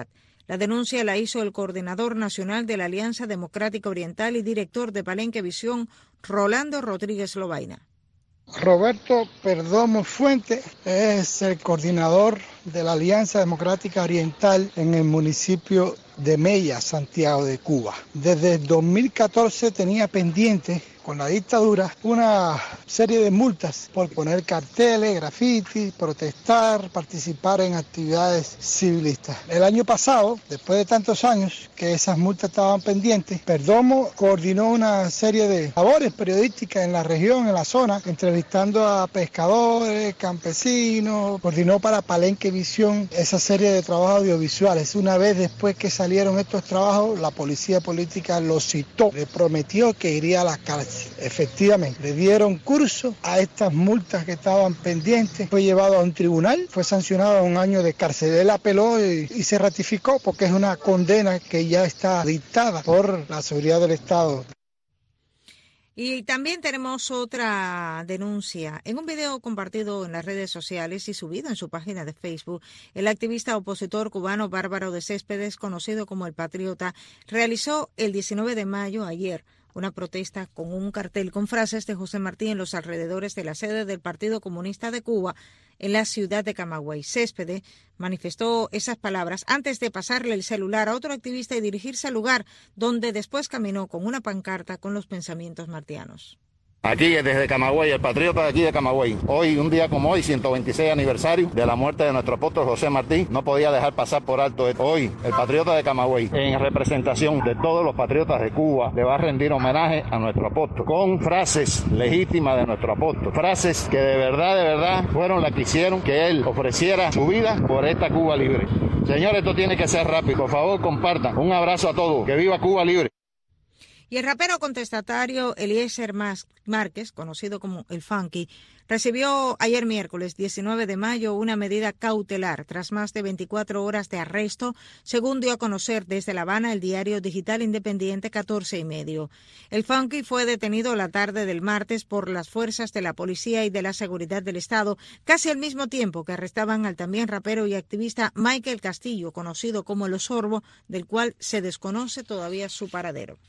La denuncia la hizo el coordinador nacional de la Alianza Democrática Oriental y director de Palenque Visión, Rolando Rodríguez Lobaina. Roberto Perdomo Fuente es el coordinador de la Alianza Democrática Oriental en el municipio de Mella, Santiago de Cuba. Desde el 2014 tenía pendiente con la dictadura una serie de multas por poner carteles, grafitis, protestar, participar en actividades civilistas. El año pasado, después de tantos años que esas multas estaban pendientes, Perdomo coordinó una serie de labores periodísticas en la región, en la zona, entrevistando a pescadores, campesinos, coordinó para Palenque Visión esa serie de trabajos audiovisuales. Una vez después que salieron estos trabajos, la policía política lo citó, le prometió que iría a la cárcel. Efectivamente, le dieron curso a estas multas que estaban pendientes, fue llevado a un tribunal, fue sancionado a 1 año de cárcel. Él apeló y se ratificó porque es una condena que ya está dictada por la seguridad del Estado. Y también tenemos otra denuncia. En un video compartido en las redes sociales y subido en su página de Facebook, el activista opositor cubano Bárbaro de Céspedes, conocido como El Patriota, realizó el 19 de mayo, ayer, una protesta con un cartel con frases de José Martí en los alrededores de la sede del Partido Comunista de Cuba en la ciudad de Camagüey. Céspedes manifestó esas palabras antes de pasarle el celular a otro activista y dirigirse al lugar donde después caminó con una pancarta con los pensamientos martianos. Aquí desde Camagüey, el patriota de aquí de Camagüey. Hoy, un día como hoy, 126 aniversario de la muerte de nuestro apóstol José Martí, no podía dejar pasar por alto hoy el patriota de Camagüey, en representación de todos los patriotas de Cuba, le va a rendir homenaje a nuestro apóstol, con frases legítimas de nuestro apóstol, frases que de verdad fueron las que hicieron que él ofreciera su vida por esta Cuba libre. Señores, esto tiene que ser rápido, por favor compartan. Un abrazo a todos, que viva Cuba libre. Y el rapero contestatario Eliezer Márquez, conocido como El Funky, recibió ayer miércoles 19 de mayo una medida cautelar tras más de 24 horas de arresto, según dio a conocer desde La Habana el diario digital independiente 14y medio. El Funky fue detenido la tarde del martes por las fuerzas de la policía y de la seguridad del Estado, casi al mismo tiempo que arrestaban al también rapero y activista Michael Castillo, conocido como El Osorbo, del cual se desconoce todavía su paradero.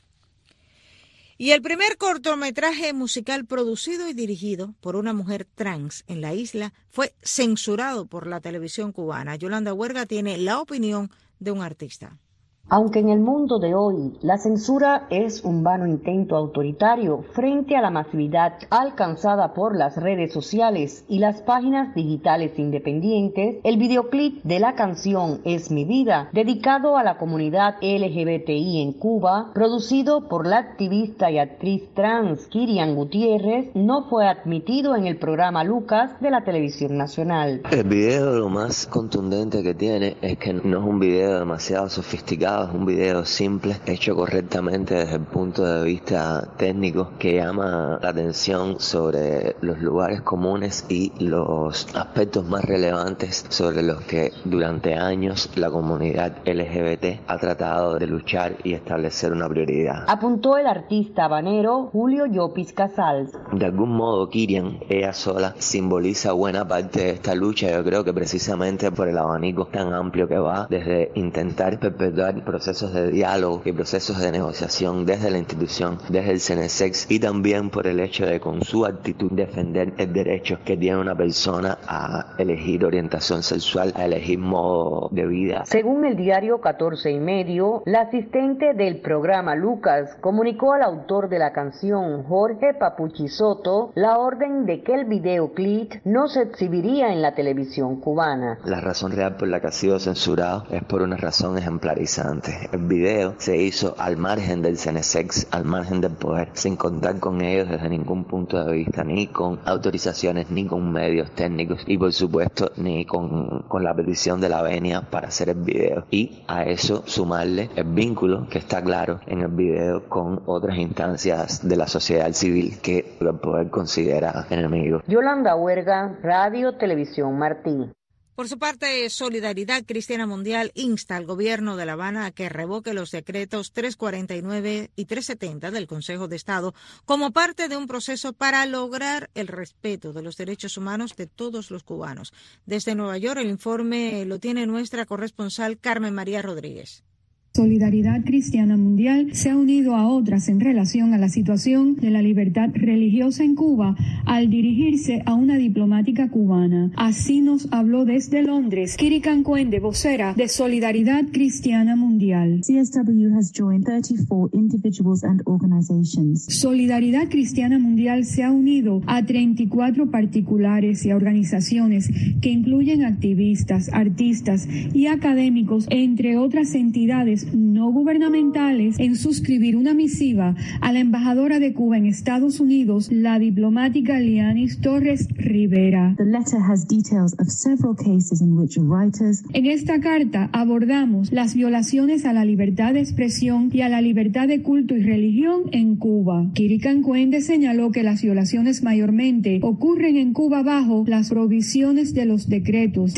Y el primer cortometraje musical producido y dirigido por una mujer trans en la isla fue censurado por la televisión cubana. Yolanda Huerga tiene la opinión de un artista. Aunque en el mundo de hoy la censura es un vano intento autoritario frente a la masividad alcanzada por las redes sociales y las páginas digitales independientes, el videoclip de la canción Es mi vida, dedicado a la comunidad LGBTI en Cuba, producido por la activista y actriz trans Kirian Gutiérrez, no fue admitido en el programa Lucas de la televisión nacional. El video lo más contundente que tiene es que no es un video demasiado sofisticado, es un video simple, hecho correctamente desde el punto de vista técnico, que llama la atención sobre los lugares comunes y los aspectos más relevantes sobre los que durante años la comunidad LGBT ha tratado de luchar y establecer una prioridad. Apuntó el artista habanero Julio Llopis Casals. De algún modo, Kirian, ella sola, simboliza buena parte de esta lucha. Yo creo que precisamente por el abanico tan amplio que va desde intentar perpetuar procesos de diálogo y procesos de negociación desde la institución, desde el CNSEX, y también por el hecho de con su actitud defender el derecho que tiene una persona a elegir orientación sexual, a elegir modo de vida. Según el diario 14y medio, la asistente del programa Lucas comunicó al autor de la canción, Jorge Papuchi Soto, la orden de que el videoclip no se exhibiría en la televisión cubana. La razón real por la que ha sido censurado es por una razón ejemplarizante. El video se hizo al margen del CNSEX, al margen del poder, sin contar con ellos desde ningún punto de vista, ni con autorizaciones, ni con medios técnicos y por supuesto ni con la petición de la venia para hacer el video. Y a eso sumarle el vínculo que está claro en el video con otras instancias de la sociedad civil que el poder considera enemigos. Yolanda Huerga, Radio Televisión Martí. Por su parte, Solidaridad Cristiana Mundial insta al gobierno de La Habana a que revoque los decretos 349 y 370 del Consejo de Estado como parte de un proceso para lograr el respeto de los derechos humanos de todos los cubanos. Desde Nueva York, el informe lo tiene nuestra corresponsal Carmen María Rodríguez. Solidaridad Cristiana Mundial se ha unido a otras en relación a la situación de la libertad religiosa en Cuba al dirigirse a una diplomática cubana. Así nos habló desde Londres Kiri Cancuende, vocera de Solidaridad Cristiana Mundial. CSW has joined 34 individuals and organizations. Solidaridad Cristiana Mundial se ha unido a 34 particulares y a organizaciones que incluyen activistas, artistas y académicos, entre otras entidades no gubernamentales, en suscribir una misiva a la embajadora de Cuba en Estados Unidos, la diplomática Lianis Torres Rivera. The letter has details of several cases in which writers. En esta carta abordamos las violaciones a la libertad de expresión y a la libertad de culto y religión en Cuba. Kiri Cancuende señaló que las violaciones mayormente ocurren en Cuba bajo las provisiones de los decretos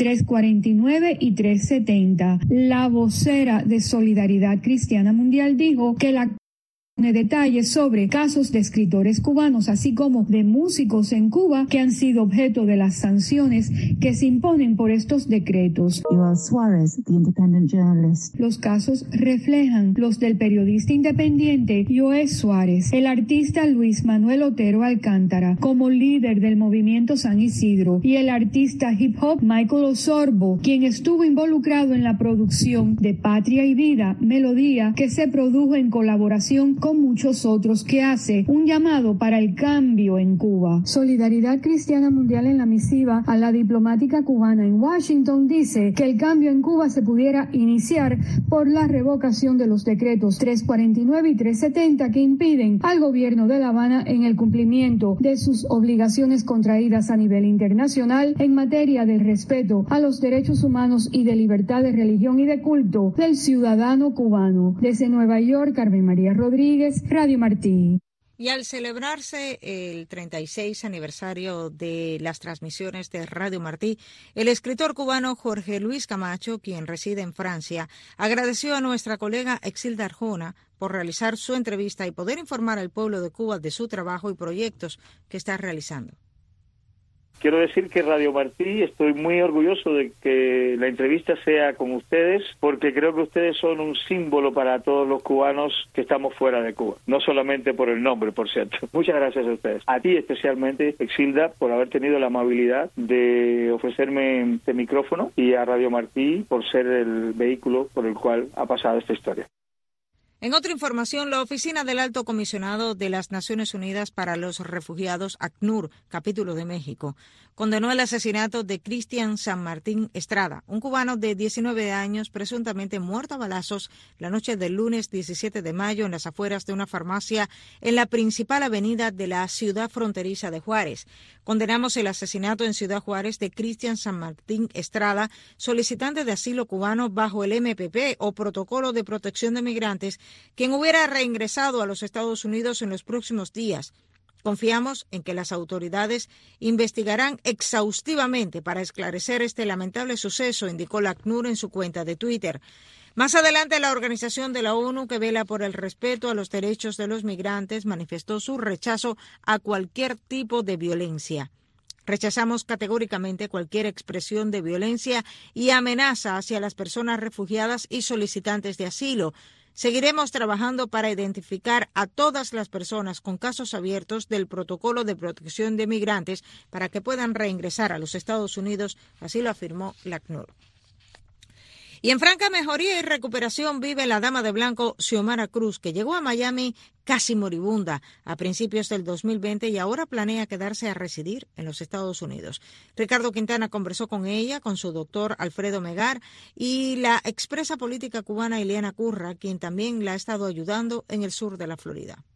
349 y 370. La vocera de Solidaridad Cristiana Mundial dijo que la detalles sobre casos de escritores cubanos, así como de músicos en Cuba que han sido objeto de las sanciones que se imponen por estos decretos. Joel Suárez, the independent journalist. Los casos reflejan los del periodista independiente Joel Suárez, el artista Luis Manuel Otero Alcántara, como líder del movimiento San Isidro, y el artista hip hop Michael Osorbo, quien estuvo involucrado en la producción de Patria y Vida, melodía que se produjo en colaboración con muchos otros, que hace un llamado para el cambio en Cuba. Solidaridad Cristiana Mundial, en la misiva a la diplomática cubana en Washington, dice que el cambio en Cuba se pudiera iniciar por la revocación de los decretos 349 y 370 que impiden al gobierno de La Habana en el cumplimiento de sus obligaciones contraídas a nivel internacional en materia del respeto a los derechos humanos y de libertad de religión y de culto del ciudadano cubano. Desde Nueva York, Carmen María Rodríguez, Radio Martí. Y al celebrarse el 36 aniversario de las transmisiones de Radio Martí, el escritor cubano Jorge Luis Camacho, quien reside en Francia, agradeció a nuestra colega Exilda Arjona por realizar su entrevista y poder informar al pueblo de Cuba de su trabajo y proyectos que está realizando. Quiero decir que Radio Martí, estoy muy orgulloso de que la entrevista sea con ustedes, porque creo que ustedes son un símbolo para todos los cubanos que estamos fuera de Cuba. No solamente por el nombre, por cierto. Muchas gracias a ustedes. A ti especialmente, Exilda, por haber tenido la amabilidad de ofrecerme este micrófono, y a Radio Martí por ser el vehículo por el cual ha pasado esta historia. En otra información, la Oficina del Alto Comisionado de las Naciones Unidas para los Refugiados, ACNUR, capítulo de México, condenó el asesinato de Cristian San Martín Estrada, un cubano de 19 años presuntamente muerto a balazos la noche del lunes 17 de mayo en las afueras de una farmacia en la principal avenida de la ciudad fronteriza de Juárez. Condenamos el asesinato en Ciudad Juárez de Cristian San Martín Estrada, solicitante de asilo cubano bajo el MPP o Protocolo de Protección de Migrantes, quien hubiera reingresado a los Estados Unidos en los próximos días. Confiamos en que las autoridades investigarán exhaustivamente para esclarecer este lamentable suceso, indicó la ACNUR en su cuenta de Twitter. Más adelante, la organización de la ONU que vela por el respeto a los derechos de los migrantes manifestó su rechazo a cualquier tipo de violencia. Rechazamos categóricamente cualquier expresión de violencia y amenaza hacia las personas refugiadas y solicitantes de asilo. Seguiremos trabajando para identificar a todas las personas con casos abiertos del Protocolo de Protección de Migrantes para que puedan reingresar a los Estados Unidos, así lo afirmó la ACNUR. Y en franca mejoría y recuperación vive la dama de blanco Xiomara Cruz, que llegó a Miami casi moribunda a principios del 2020 y ahora planea quedarse a residir en los Estados Unidos. Ricardo Quintana conversó con ella, con su doctor Alfredo Megar y la expresa política cubana Ileana Curra, quien también la ha estado ayudando en el sur de la Florida.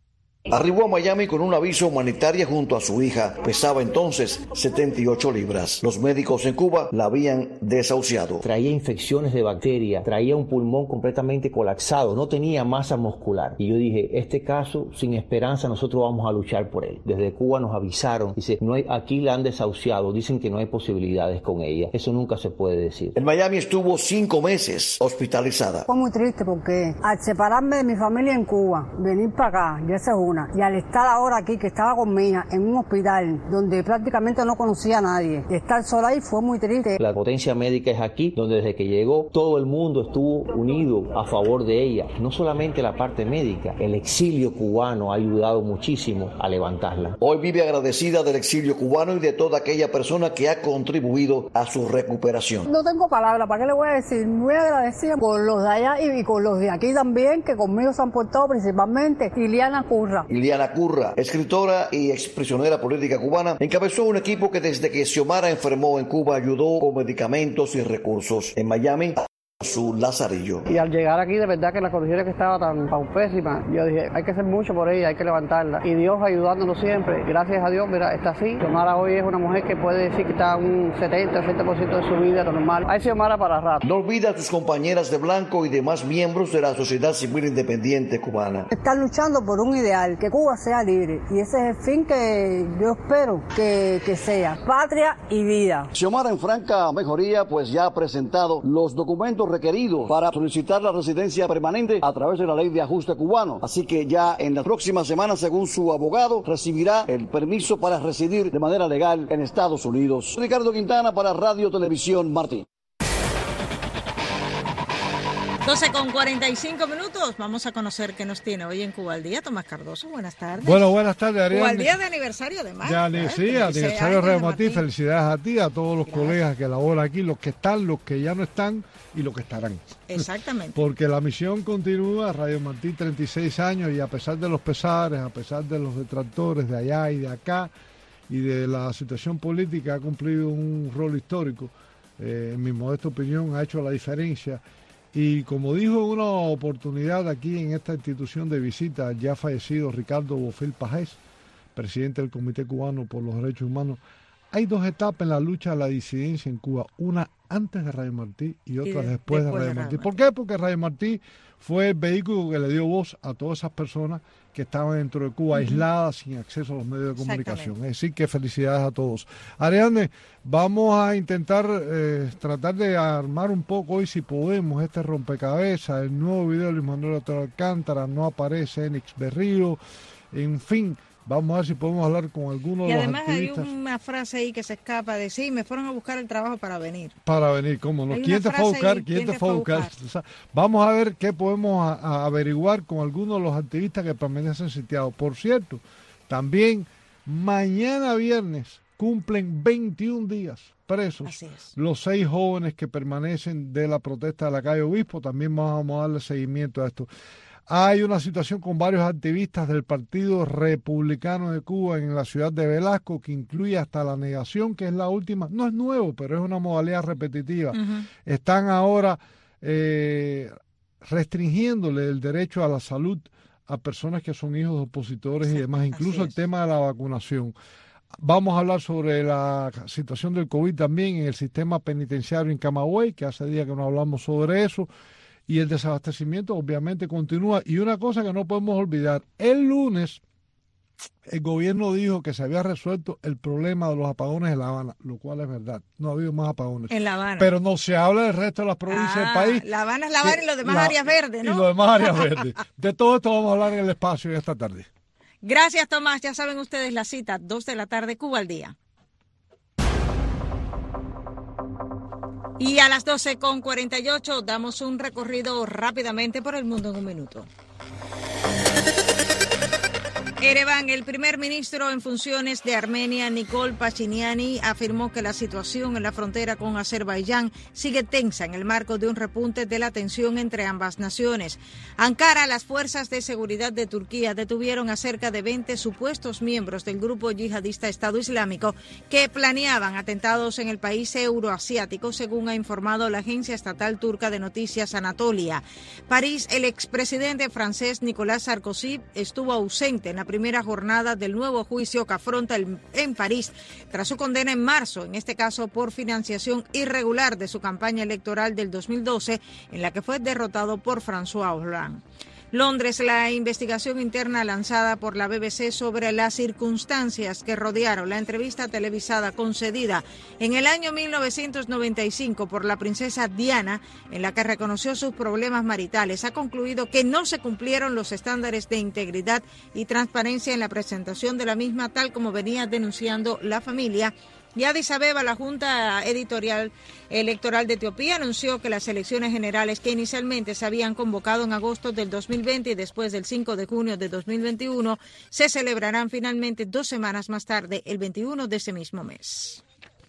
Arribó a Miami con una visa humanitaria junto a su hija. Pesaba entonces 78 libras. Los médicos en Cuba la habían desahuciado. Traía infecciones de bacterias, traía un pulmón completamente colapsado, no tenía masa muscular. Y yo dije, este caso, sin esperanza, nosotros vamos a luchar por él. Desde Cuba nos avisaron, dice, no hay, aquí la han desahuciado, dicen que no hay posibilidades con ella. Eso nunca se puede decir. En Miami estuvo 5 meses hospitalizada. Fue muy triste porque al separarme de mi familia en Cuba, venir para acá, ya esa es una, y al estar ahora aquí, que estaba con mi hija, en un hospital donde prácticamente no conocía a nadie, estar sola ahí fue muy triste. La potencia médica es aquí, donde desde que llegó todo el mundo estuvo unido a favor de ella. No solamente la parte médica, el exilio cubano ha ayudado muchísimo a levantarla. Hoy vive agradecida del exilio cubano y de toda aquella persona que ha contribuido a su recuperación. No tengo palabras, ¿para qué le voy a decir? Muy agradecida con los de allá y con los de aquí también, que conmigo se han portado principalmente. Iliana Curra. Iliana Curra, escritora y exprisionera política cubana, encabezó un equipo que desde que Xiomara enfermó en Cuba ayudó con medicamentos y recursos. En Miami, su Lazarillo. Y al llegar aquí, de verdad que la condición que estaba tan pésima, yo dije, hay que hacer mucho por ella, hay que levantarla. Y Dios ayudándonos siempre. Gracias a Dios, mira, está así. Xiomara hoy es una mujer que puede decir que está un 70-80% de su vida normal. Hay Xiomara para rato. No olvida a sus compañeras de blanco y demás miembros de la sociedad civil independiente cubana. Están luchando por un ideal, que Cuba sea libre. Y ese es el fin que yo espero que sea. Patria y vida. Xiomara, en franca mejoría, pues ya ha presentado los documentos requeridos para solicitar la residencia permanente a través de la ley de ajuste cubano. Así que ya en las próximas semanas, según su abogado, recibirá el permiso para residir de manera legal en Estados Unidos. Ricardo Quintana para Radio Televisión Martí. 12:45. Vamos a conocer qué nos tiene hoy en Cuba al Día. Tomás Cardoso, buenas tardes. Bueno, buenas tardes, Ariel. Cuba al Día de aniversario de mayo. Sí, aniversario de Martí. Felicidades a ti, a todos los colegas que laboran aquí, los que están, los que ya no están y los que estarán. Exactamente. Porque la misión continúa, Radio Martí 36 años y a pesar de los pesares, a pesar de los detractores de allá y de acá y de la situación política, ha cumplido un rol histórico. En mi modesta opinión, ha hecho la diferencia. Y como dijo en una oportunidad aquí en esta institución de visita, ya fallecido Ricardo Bofill Pajés, presidente del Comité Cubano por los Derechos Humanos, hay 2 etapas en la lucha a la disidencia en Cuba, una antes de Radio Martí y otra después de Radio Martí. ¿Por qué? Porque Radio Martí fue el vehículo que le dio voz a todas esas personas que estaban dentro de Cuba, aisladas, sin acceso a los medios de comunicación. Es decir, que felicidades a todos. Ariadne, vamos a intentar tratar de armar un poco hoy, si podemos, este rompecabezas. El nuevo video de Luis Manuel Otero Alcántara, no aparece Enix Berrío, en fin. Vamos a ver si podemos hablar con algunos de los activistas. Y además hay una frase ahí que se escapa de sí, me fueron a buscar el trabajo para venir. Para venir, ¿cómo no? ¿Quién te fue a buscar? ¿Quién te fue a buscar? O sea, vamos a ver qué podemos averiguar con algunos de los activistas que permanecen sitiados. Por cierto, también mañana viernes cumplen 21 días presos los 6 jóvenes que permanecen de la protesta de la calle Obispo. También vamos a darle seguimiento a esto. Hay una situación con varios activistas del Partido Republicano de Cuba en la ciudad de Velasco que incluye hasta la negación, que es la última. No es nuevo, pero es una modalidad repetitiva. Están ahora restringiéndole el derecho a la salud a personas que son hijos de opositores y demás, incluso el tema de la vacunación. Vamos a hablar sobre la situación del COVID también en el sistema penitenciario en Camagüey, que hace días que no hablamos sobre eso. Y el desabastecimiento obviamente continúa. Y una cosa que no podemos olvidar, el lunes el gobierno dijo que se había resuelto el problema de los apagones en La Habana, lo cual es verdad, no ha habido más apagones. En La Habana. Pero no se habla del resto de las provincias del país. La Habana es La Habana y los demás áreas verdes, ¿no? Y los demás áreas verdes. De todo esto vamos a hablar en el espacio de esta tarde. Gracias, Tomás. Ya saben ustedes la cita, 2 de la tarde, Cuba al Día. Y a las 12:48 damos un recorrido rápidamente por el mundo en un minuto. Ereván, el primer ministro en funciones de Armenia, Nikol Pashinyan, afirmó que la situación en la frontera con Azerbaiyán sigue tensa en el marco de un repunte de la tensión entre ambas naciones. Ankara, las fuerzas de seguridad de Turquía detuvieron a cerca de 20 supuestos miembros del grupo yihadista Estado Islámico que planeaban atentados en el país euroasiático, según ha informado la agencia estatal turca de noticias Anatolia. París, el expresidente francés Nicolas Sarkozy estuvo ausente en la primera jornada del nuevo juicio que afronta en París tras su condena en marzo, en este caso por financiación irregular de su campaña electoral del 2012, en la que fue derrotado por François Hollande. Londres, la investigación interna lanzada por la BBC sobre las circunstancias que rodearon la entrevista televisada concedida en el año 1995 por la princesa Diana, en la que reconoció sus problemas maritales, ha concluido que no se cumplieron los estándares de integridad y transparencia en la presentación de la misma, tal como venía denunciando la familia. Y Addis Abeba, la Junta Electoral de Etiopía, anunció que las elecciones generales que inicialmente se habían convocado en agosto del 2020 y después del 5 de junio de 2021 se celebrarán finalmente 2 semanas más tarde, el 21 de ese mismo mes.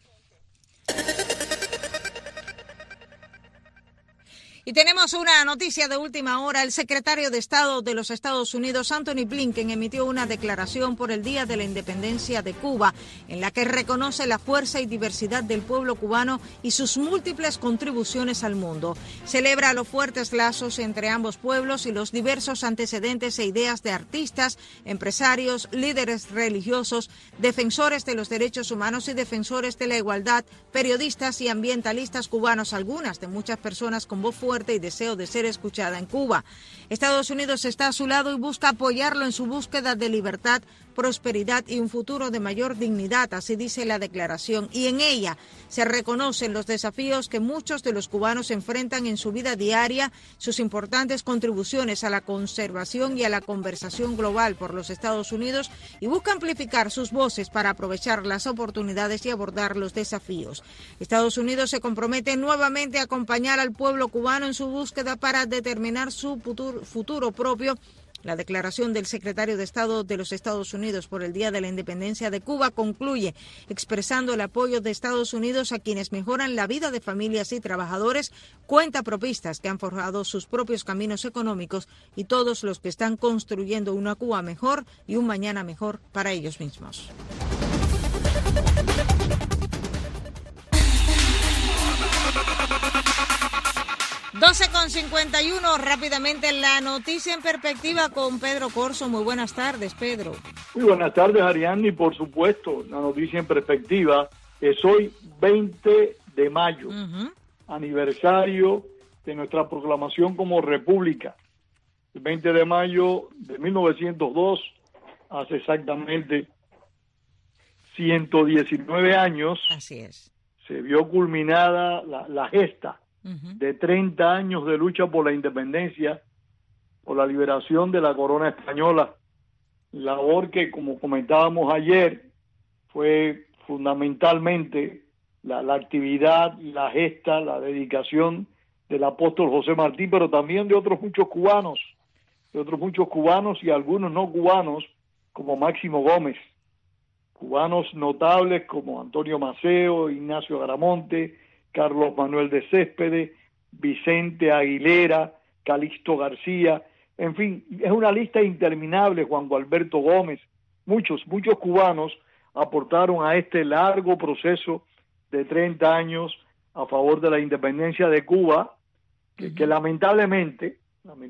Y tenemos una noticia de última hora. El secretario de Estado de los Estados Unidos, Anthony Blinken, emitió una declaración por el Día de la Independencia de Cuba, en la que reconoce la fuerza y diversidad del pueblo cubano y sus múltiples contribuciones al mundo. Celebra los fuertes lazos entre ambos pueblos y los diversos antecedentes e ideas de artistas, empresarios, líderes religiosos, defensores de los derechos humanos y defensores de la igualdad, periodistas y ambientalistas cubanos, algunas de muchas personas con voz fuerte y deseo de ser escuchada en Cuba. Estados Unidos está a su lado y busca apoyarlo en su búsqueda de libertad, prosperidad y un futuro de mayor dignidad, así dice la declaración, y en ella se reconocen los desafíos que muchos de los cubanos enfrentan en su vida diaria, sus importantes contribuciones a la conservación y a la conversación global por los Estados Unidos, y busca amplificar sus voces para aprovechar las oportunidades y abordar los desafíos. Estados Unidos se compromete nuevamente a acompañar al pueblo cubano en su búsqueda para determinar su futuro propio. La declaración del secretario de Estado de los Estados Unidos por el Día de la Independencia de Cuba concluye expresando el apoyo de Estados Unidos a quienes mejoran la vida de familias y trabajadores, cuentapropistas que han forjado sus propios caminos económicos y todos los que están construyendo una Cuba mejor y un mañana mejor para ellos mismos. (12:51) Rápidamente la noticia en perspectiva con Pedro Corso. Muy buenas tardes, Pedro. Muy buenas tardes, Ariadne, y por supuesto, la noticia en perspectiva es hoy 20 de mayo, aniversario de nuestra proclamación como república. El 20 de mayo de 1902, hace exactamente 119 años, así es, se vio culminada la gesta de 30 años de lucha por la independencia, por la liberación de la corona española, labor que, como comentábamos ayer, fue fundamentalmente la actividad, la gesta, la dedicación del apóstol José Martí, pero también de otros muchos cubanos y algunos no cubanos, como Máximo Gómez, cubanos notables como Antonio Maceo, Ignacio Garamonte, Carlos Manuel de Céspedes, Vicente Aguilera, Calixto García, en fin, es una lista interminable, Juan Gualberto Gómez. Muchos cubanos aportaron a este largo proceso de 30 años a favor de la independencia de Cuba, que lamentablemente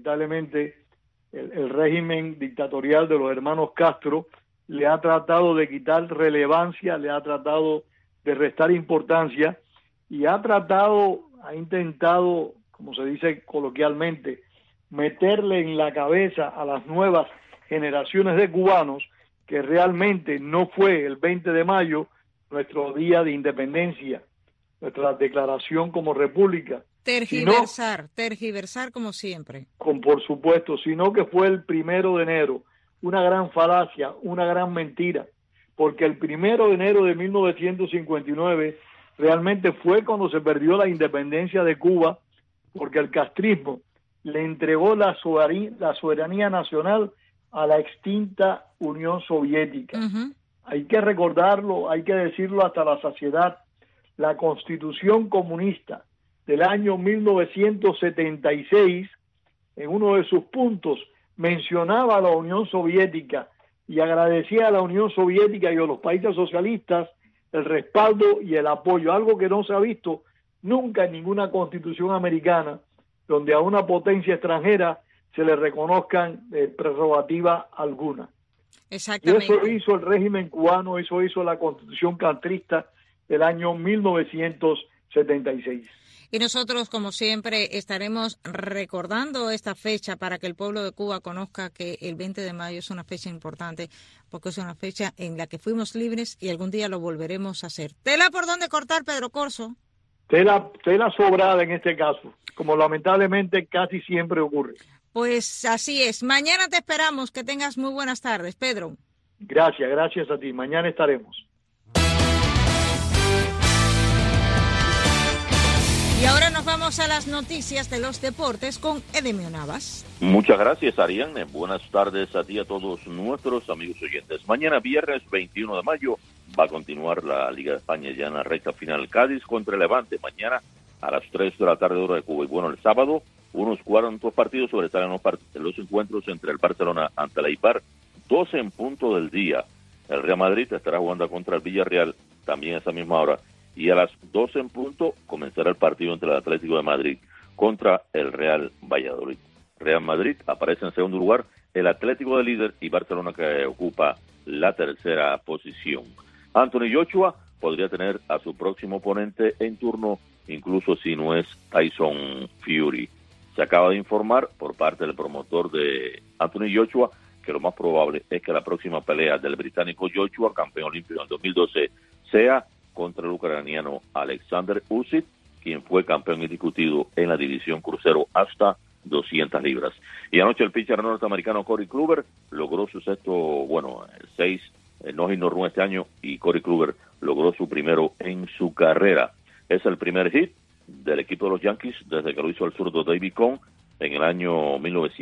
el régimen dictatorial de los hermanos Castro le ha tratado de quitar relevancia, le ha tratado de restar importancia, y ha intentado, como se dice coloquialmente, meterle en la cabeza a las nuevas generaciones de cubanos que realmente no fue el 20 de mayo nuestro día de independencia, nuestra declaración como república. Tergiversar como siempre. Por supuesto, sino que fue el 1 de enero, una gran falacia, una gran mentira, porque el 1 de enero de 1959 realmente fue cuando se perdió la independencia de Cuba, porque el castrismo le entregó la soberanía nacional a la extinta Unión Soviética. Hay que recordarlo, hay que decirlo hasta la saciedad. La Constitución comunista del año 1976, en uno de sus puntos, mencionaba a la Unión Soviética y agradecía a la Unión Soviética y a los países socialistas el respaldo y el apoyo, algo que no se ha visto nunca en ninguna constitución americana, donde a una potencia extranjera se le reconozcan prerrogativa alguna. Exactamente. Y eso hizo el régimen cubano, eso hizo la Constitución castrista del año 1976. Y nosotros, como siempre, estaremos recordando esta fecha para que el pueblo de Cuba conozca que el 20 de mayo es una fecha importante, porque es una fecha en la que fuimos libres y algún día lo volveremos a hacer. ¿Tela por dónde cortar, Pedro Corso? Tela sobrada en este caso, como lamentablemente casi siempre ocurre. Pues así es. Mañana te esperamos. Que tengas muy buenas tardes, Pedro. Gracias a ti. Mañana estaremos. Y ahora nos vamos a las noticias de los deportes con Edemio Navas. Muchas gracias, Ariane. Buenas tardes a ti y a todos nuestros amigos oyentes. Mañana, viernes 21 de mayo, va a continuar la Liga de España ya en la recta final. Cádiz contra el Levante, mañana a las 3 de la tarde, hora de Cuba. Y bueno, el sábado, unos cuantos partidos sobresalen los encuentros entre el Barcelona ante la Eibar, 12 en punto del día. El Real Madrid estará jugando contra el Villarreal, también a esa misma hora. Y a las 12 en punto comenzará el partido entre el Atlético de Madrid contra el Real Valladolid. Real Madrid aparece en segundo lugar, el Atlético de líder y Barcelona que ocupa la tercera posición. Anthony Joshua podría tener a su próximo oponente en turno, incluso si no es Tyson Fury. Se acaba de informar por parte del promotor de Anthony Joshua que lo más probable es que la próxima pelea del británico Joshua, campeón olímpico en 2012, sea contra el ucraniano Alexander Usyk, quien fue campeón indiscutido en la división crucero hasta 200 libras. Y anoche el pitcher norteamericano Corey Kluber logró su sexto, 6 no-hit no run este año, y Corey Kluber logró su primero en su carrera. Es el primer hit del equipo de los Yankees desde que lo hizo el zurdo David Cohn en el año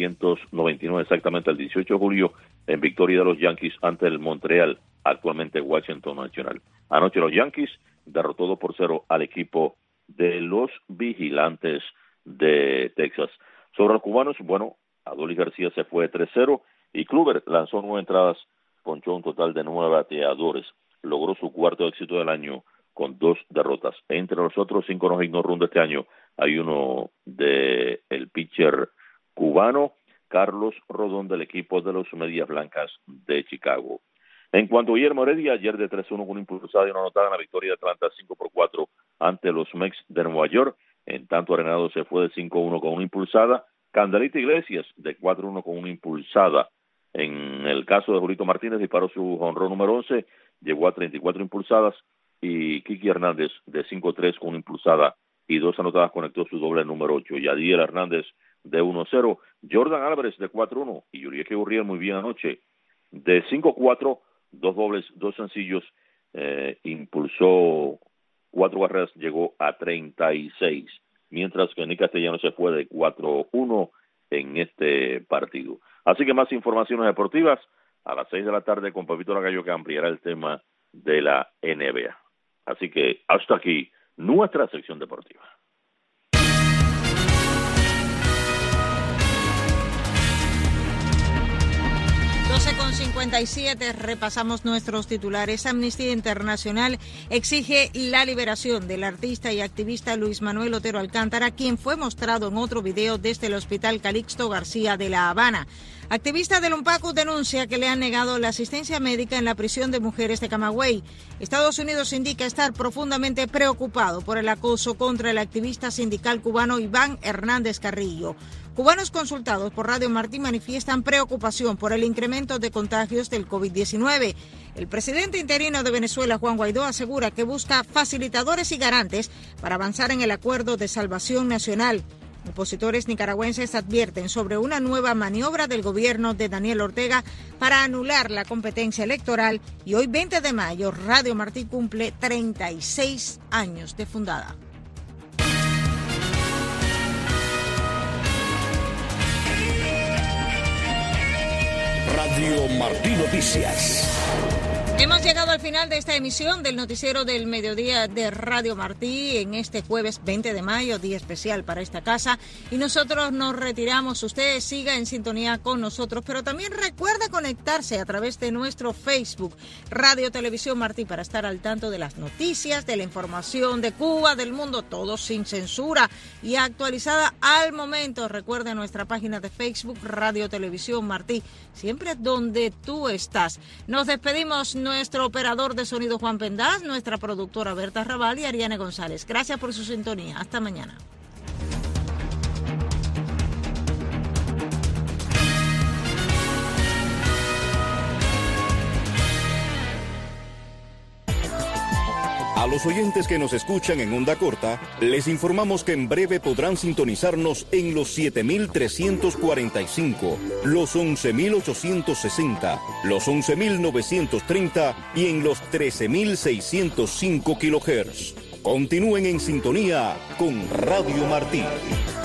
1999, exactamente el 18 de julio, en victoria de los Yankees ante el Montreal, actualmente Washington Nacional. Anoche los Yankees derrotó 2-0 al equipo de los Vigilantes de Texas. Sobre los cubanos, Adolis García se fue 3-0 y Kluber lanzó 9 entradas, ponchó un total de 9 bateadores. Logró su cuarto éxito del año con 2 derrotas. Entre los otros 5 no-hit no run de este año hay uno de el pitcher cubano Carlos Rodón del equipo de los Medias Blancas de Chicago. En cuanto a Guillermo Heredia, ayer de 3-1 con una impulsada y una anotada en la victoria de Atlanta 5-4 ante los Mets de Nueva York. En tanto, Arenado se fue de 5-1 con una impulsada. Candelita Iglesias de 4-1 con una impulsada. En el caso de Julito Martínez, disparó su jonrón número 11, llegó a 34 impulsadas. Y Kiki Hernández de 5-3 con una impulsada y 2 anotadas conectó su doble número 8. Yadiel Hernández de 1-0. Jordan Álvarez de 4-1 y Yurieke Gurriel muy bien anoche de 5-4. 2 dobles, 2 sencillos, impulsó 4 barreras, llegó a 36, mientras que Nick Castellano se fue de 4-1 en este partido. Así que más informaciones deportivas a las 6 de la tarde con Pepito Lagallo, que ampliará el tema de la NBA. Así que hasta aquí nuestra sección deportiva. 12:57, repasamos nuestros titulares. Amnistía Internacional exige la liberación del artista y activista Luis Manuel Otero Alcántara, quien fue mostrado en otro video desde el Hospital Calixto García de La Habana. Activista del UNPACU denuncia que le han negado la asistencia médica en la prisión de mujeres de Camagüey. Estados Unidos indica estar profundamente preocupado por el acoso contra el activista sindical cubano Iván Hernández Carrillo. Cubanos consultados por Radio Martí manifiestan preocupación por el incremento de contagios del COVID-19. El presidente interino de Venezuela, Juan Guaidó, asegura que busca facilitadores y garantes para avanzar en el acuerdo de salvación nacional. Opositores nicaragüenses advierten sobre una nueva maniobra del gobierno de Daniel Ortega para anular la competencia electoral y hoy 20 de mayo Radio Martí cumple 36 años de fundada. Radio Martí Noticias. Hemos llegado al final de esta emisión del Noticiero del Mediodía de Radio Martí en este jueves 20 de mayo, día especial para esta casa. Y nosotros nos retiramos. Usted siga en sintonía con nosotros, pero también recuerde conectarse a través de nuestro Facebook, Radio Televisión Martí, para estar al tanto de las noticias, de la información de Cuba, del mundo, todo sin censura y actualizada al momento. Recuerde nuestra página de Facebook, Radio Televisión Martí, siempre donde tú estás. Nos despedimos. Nuestro operador de sonido Juan Pendaz, nuestra productora Berta Raval y Ariane González. Gracias por su sintonía. Hasta mañana. A los oyentes que nos escuchan en onda corta, les informamos que en breve podrán sintonizarnos en los 7.345, los 11.860, los 11.930 y en los 13.605 kHz. Continúen en sintonía con Radio Martí.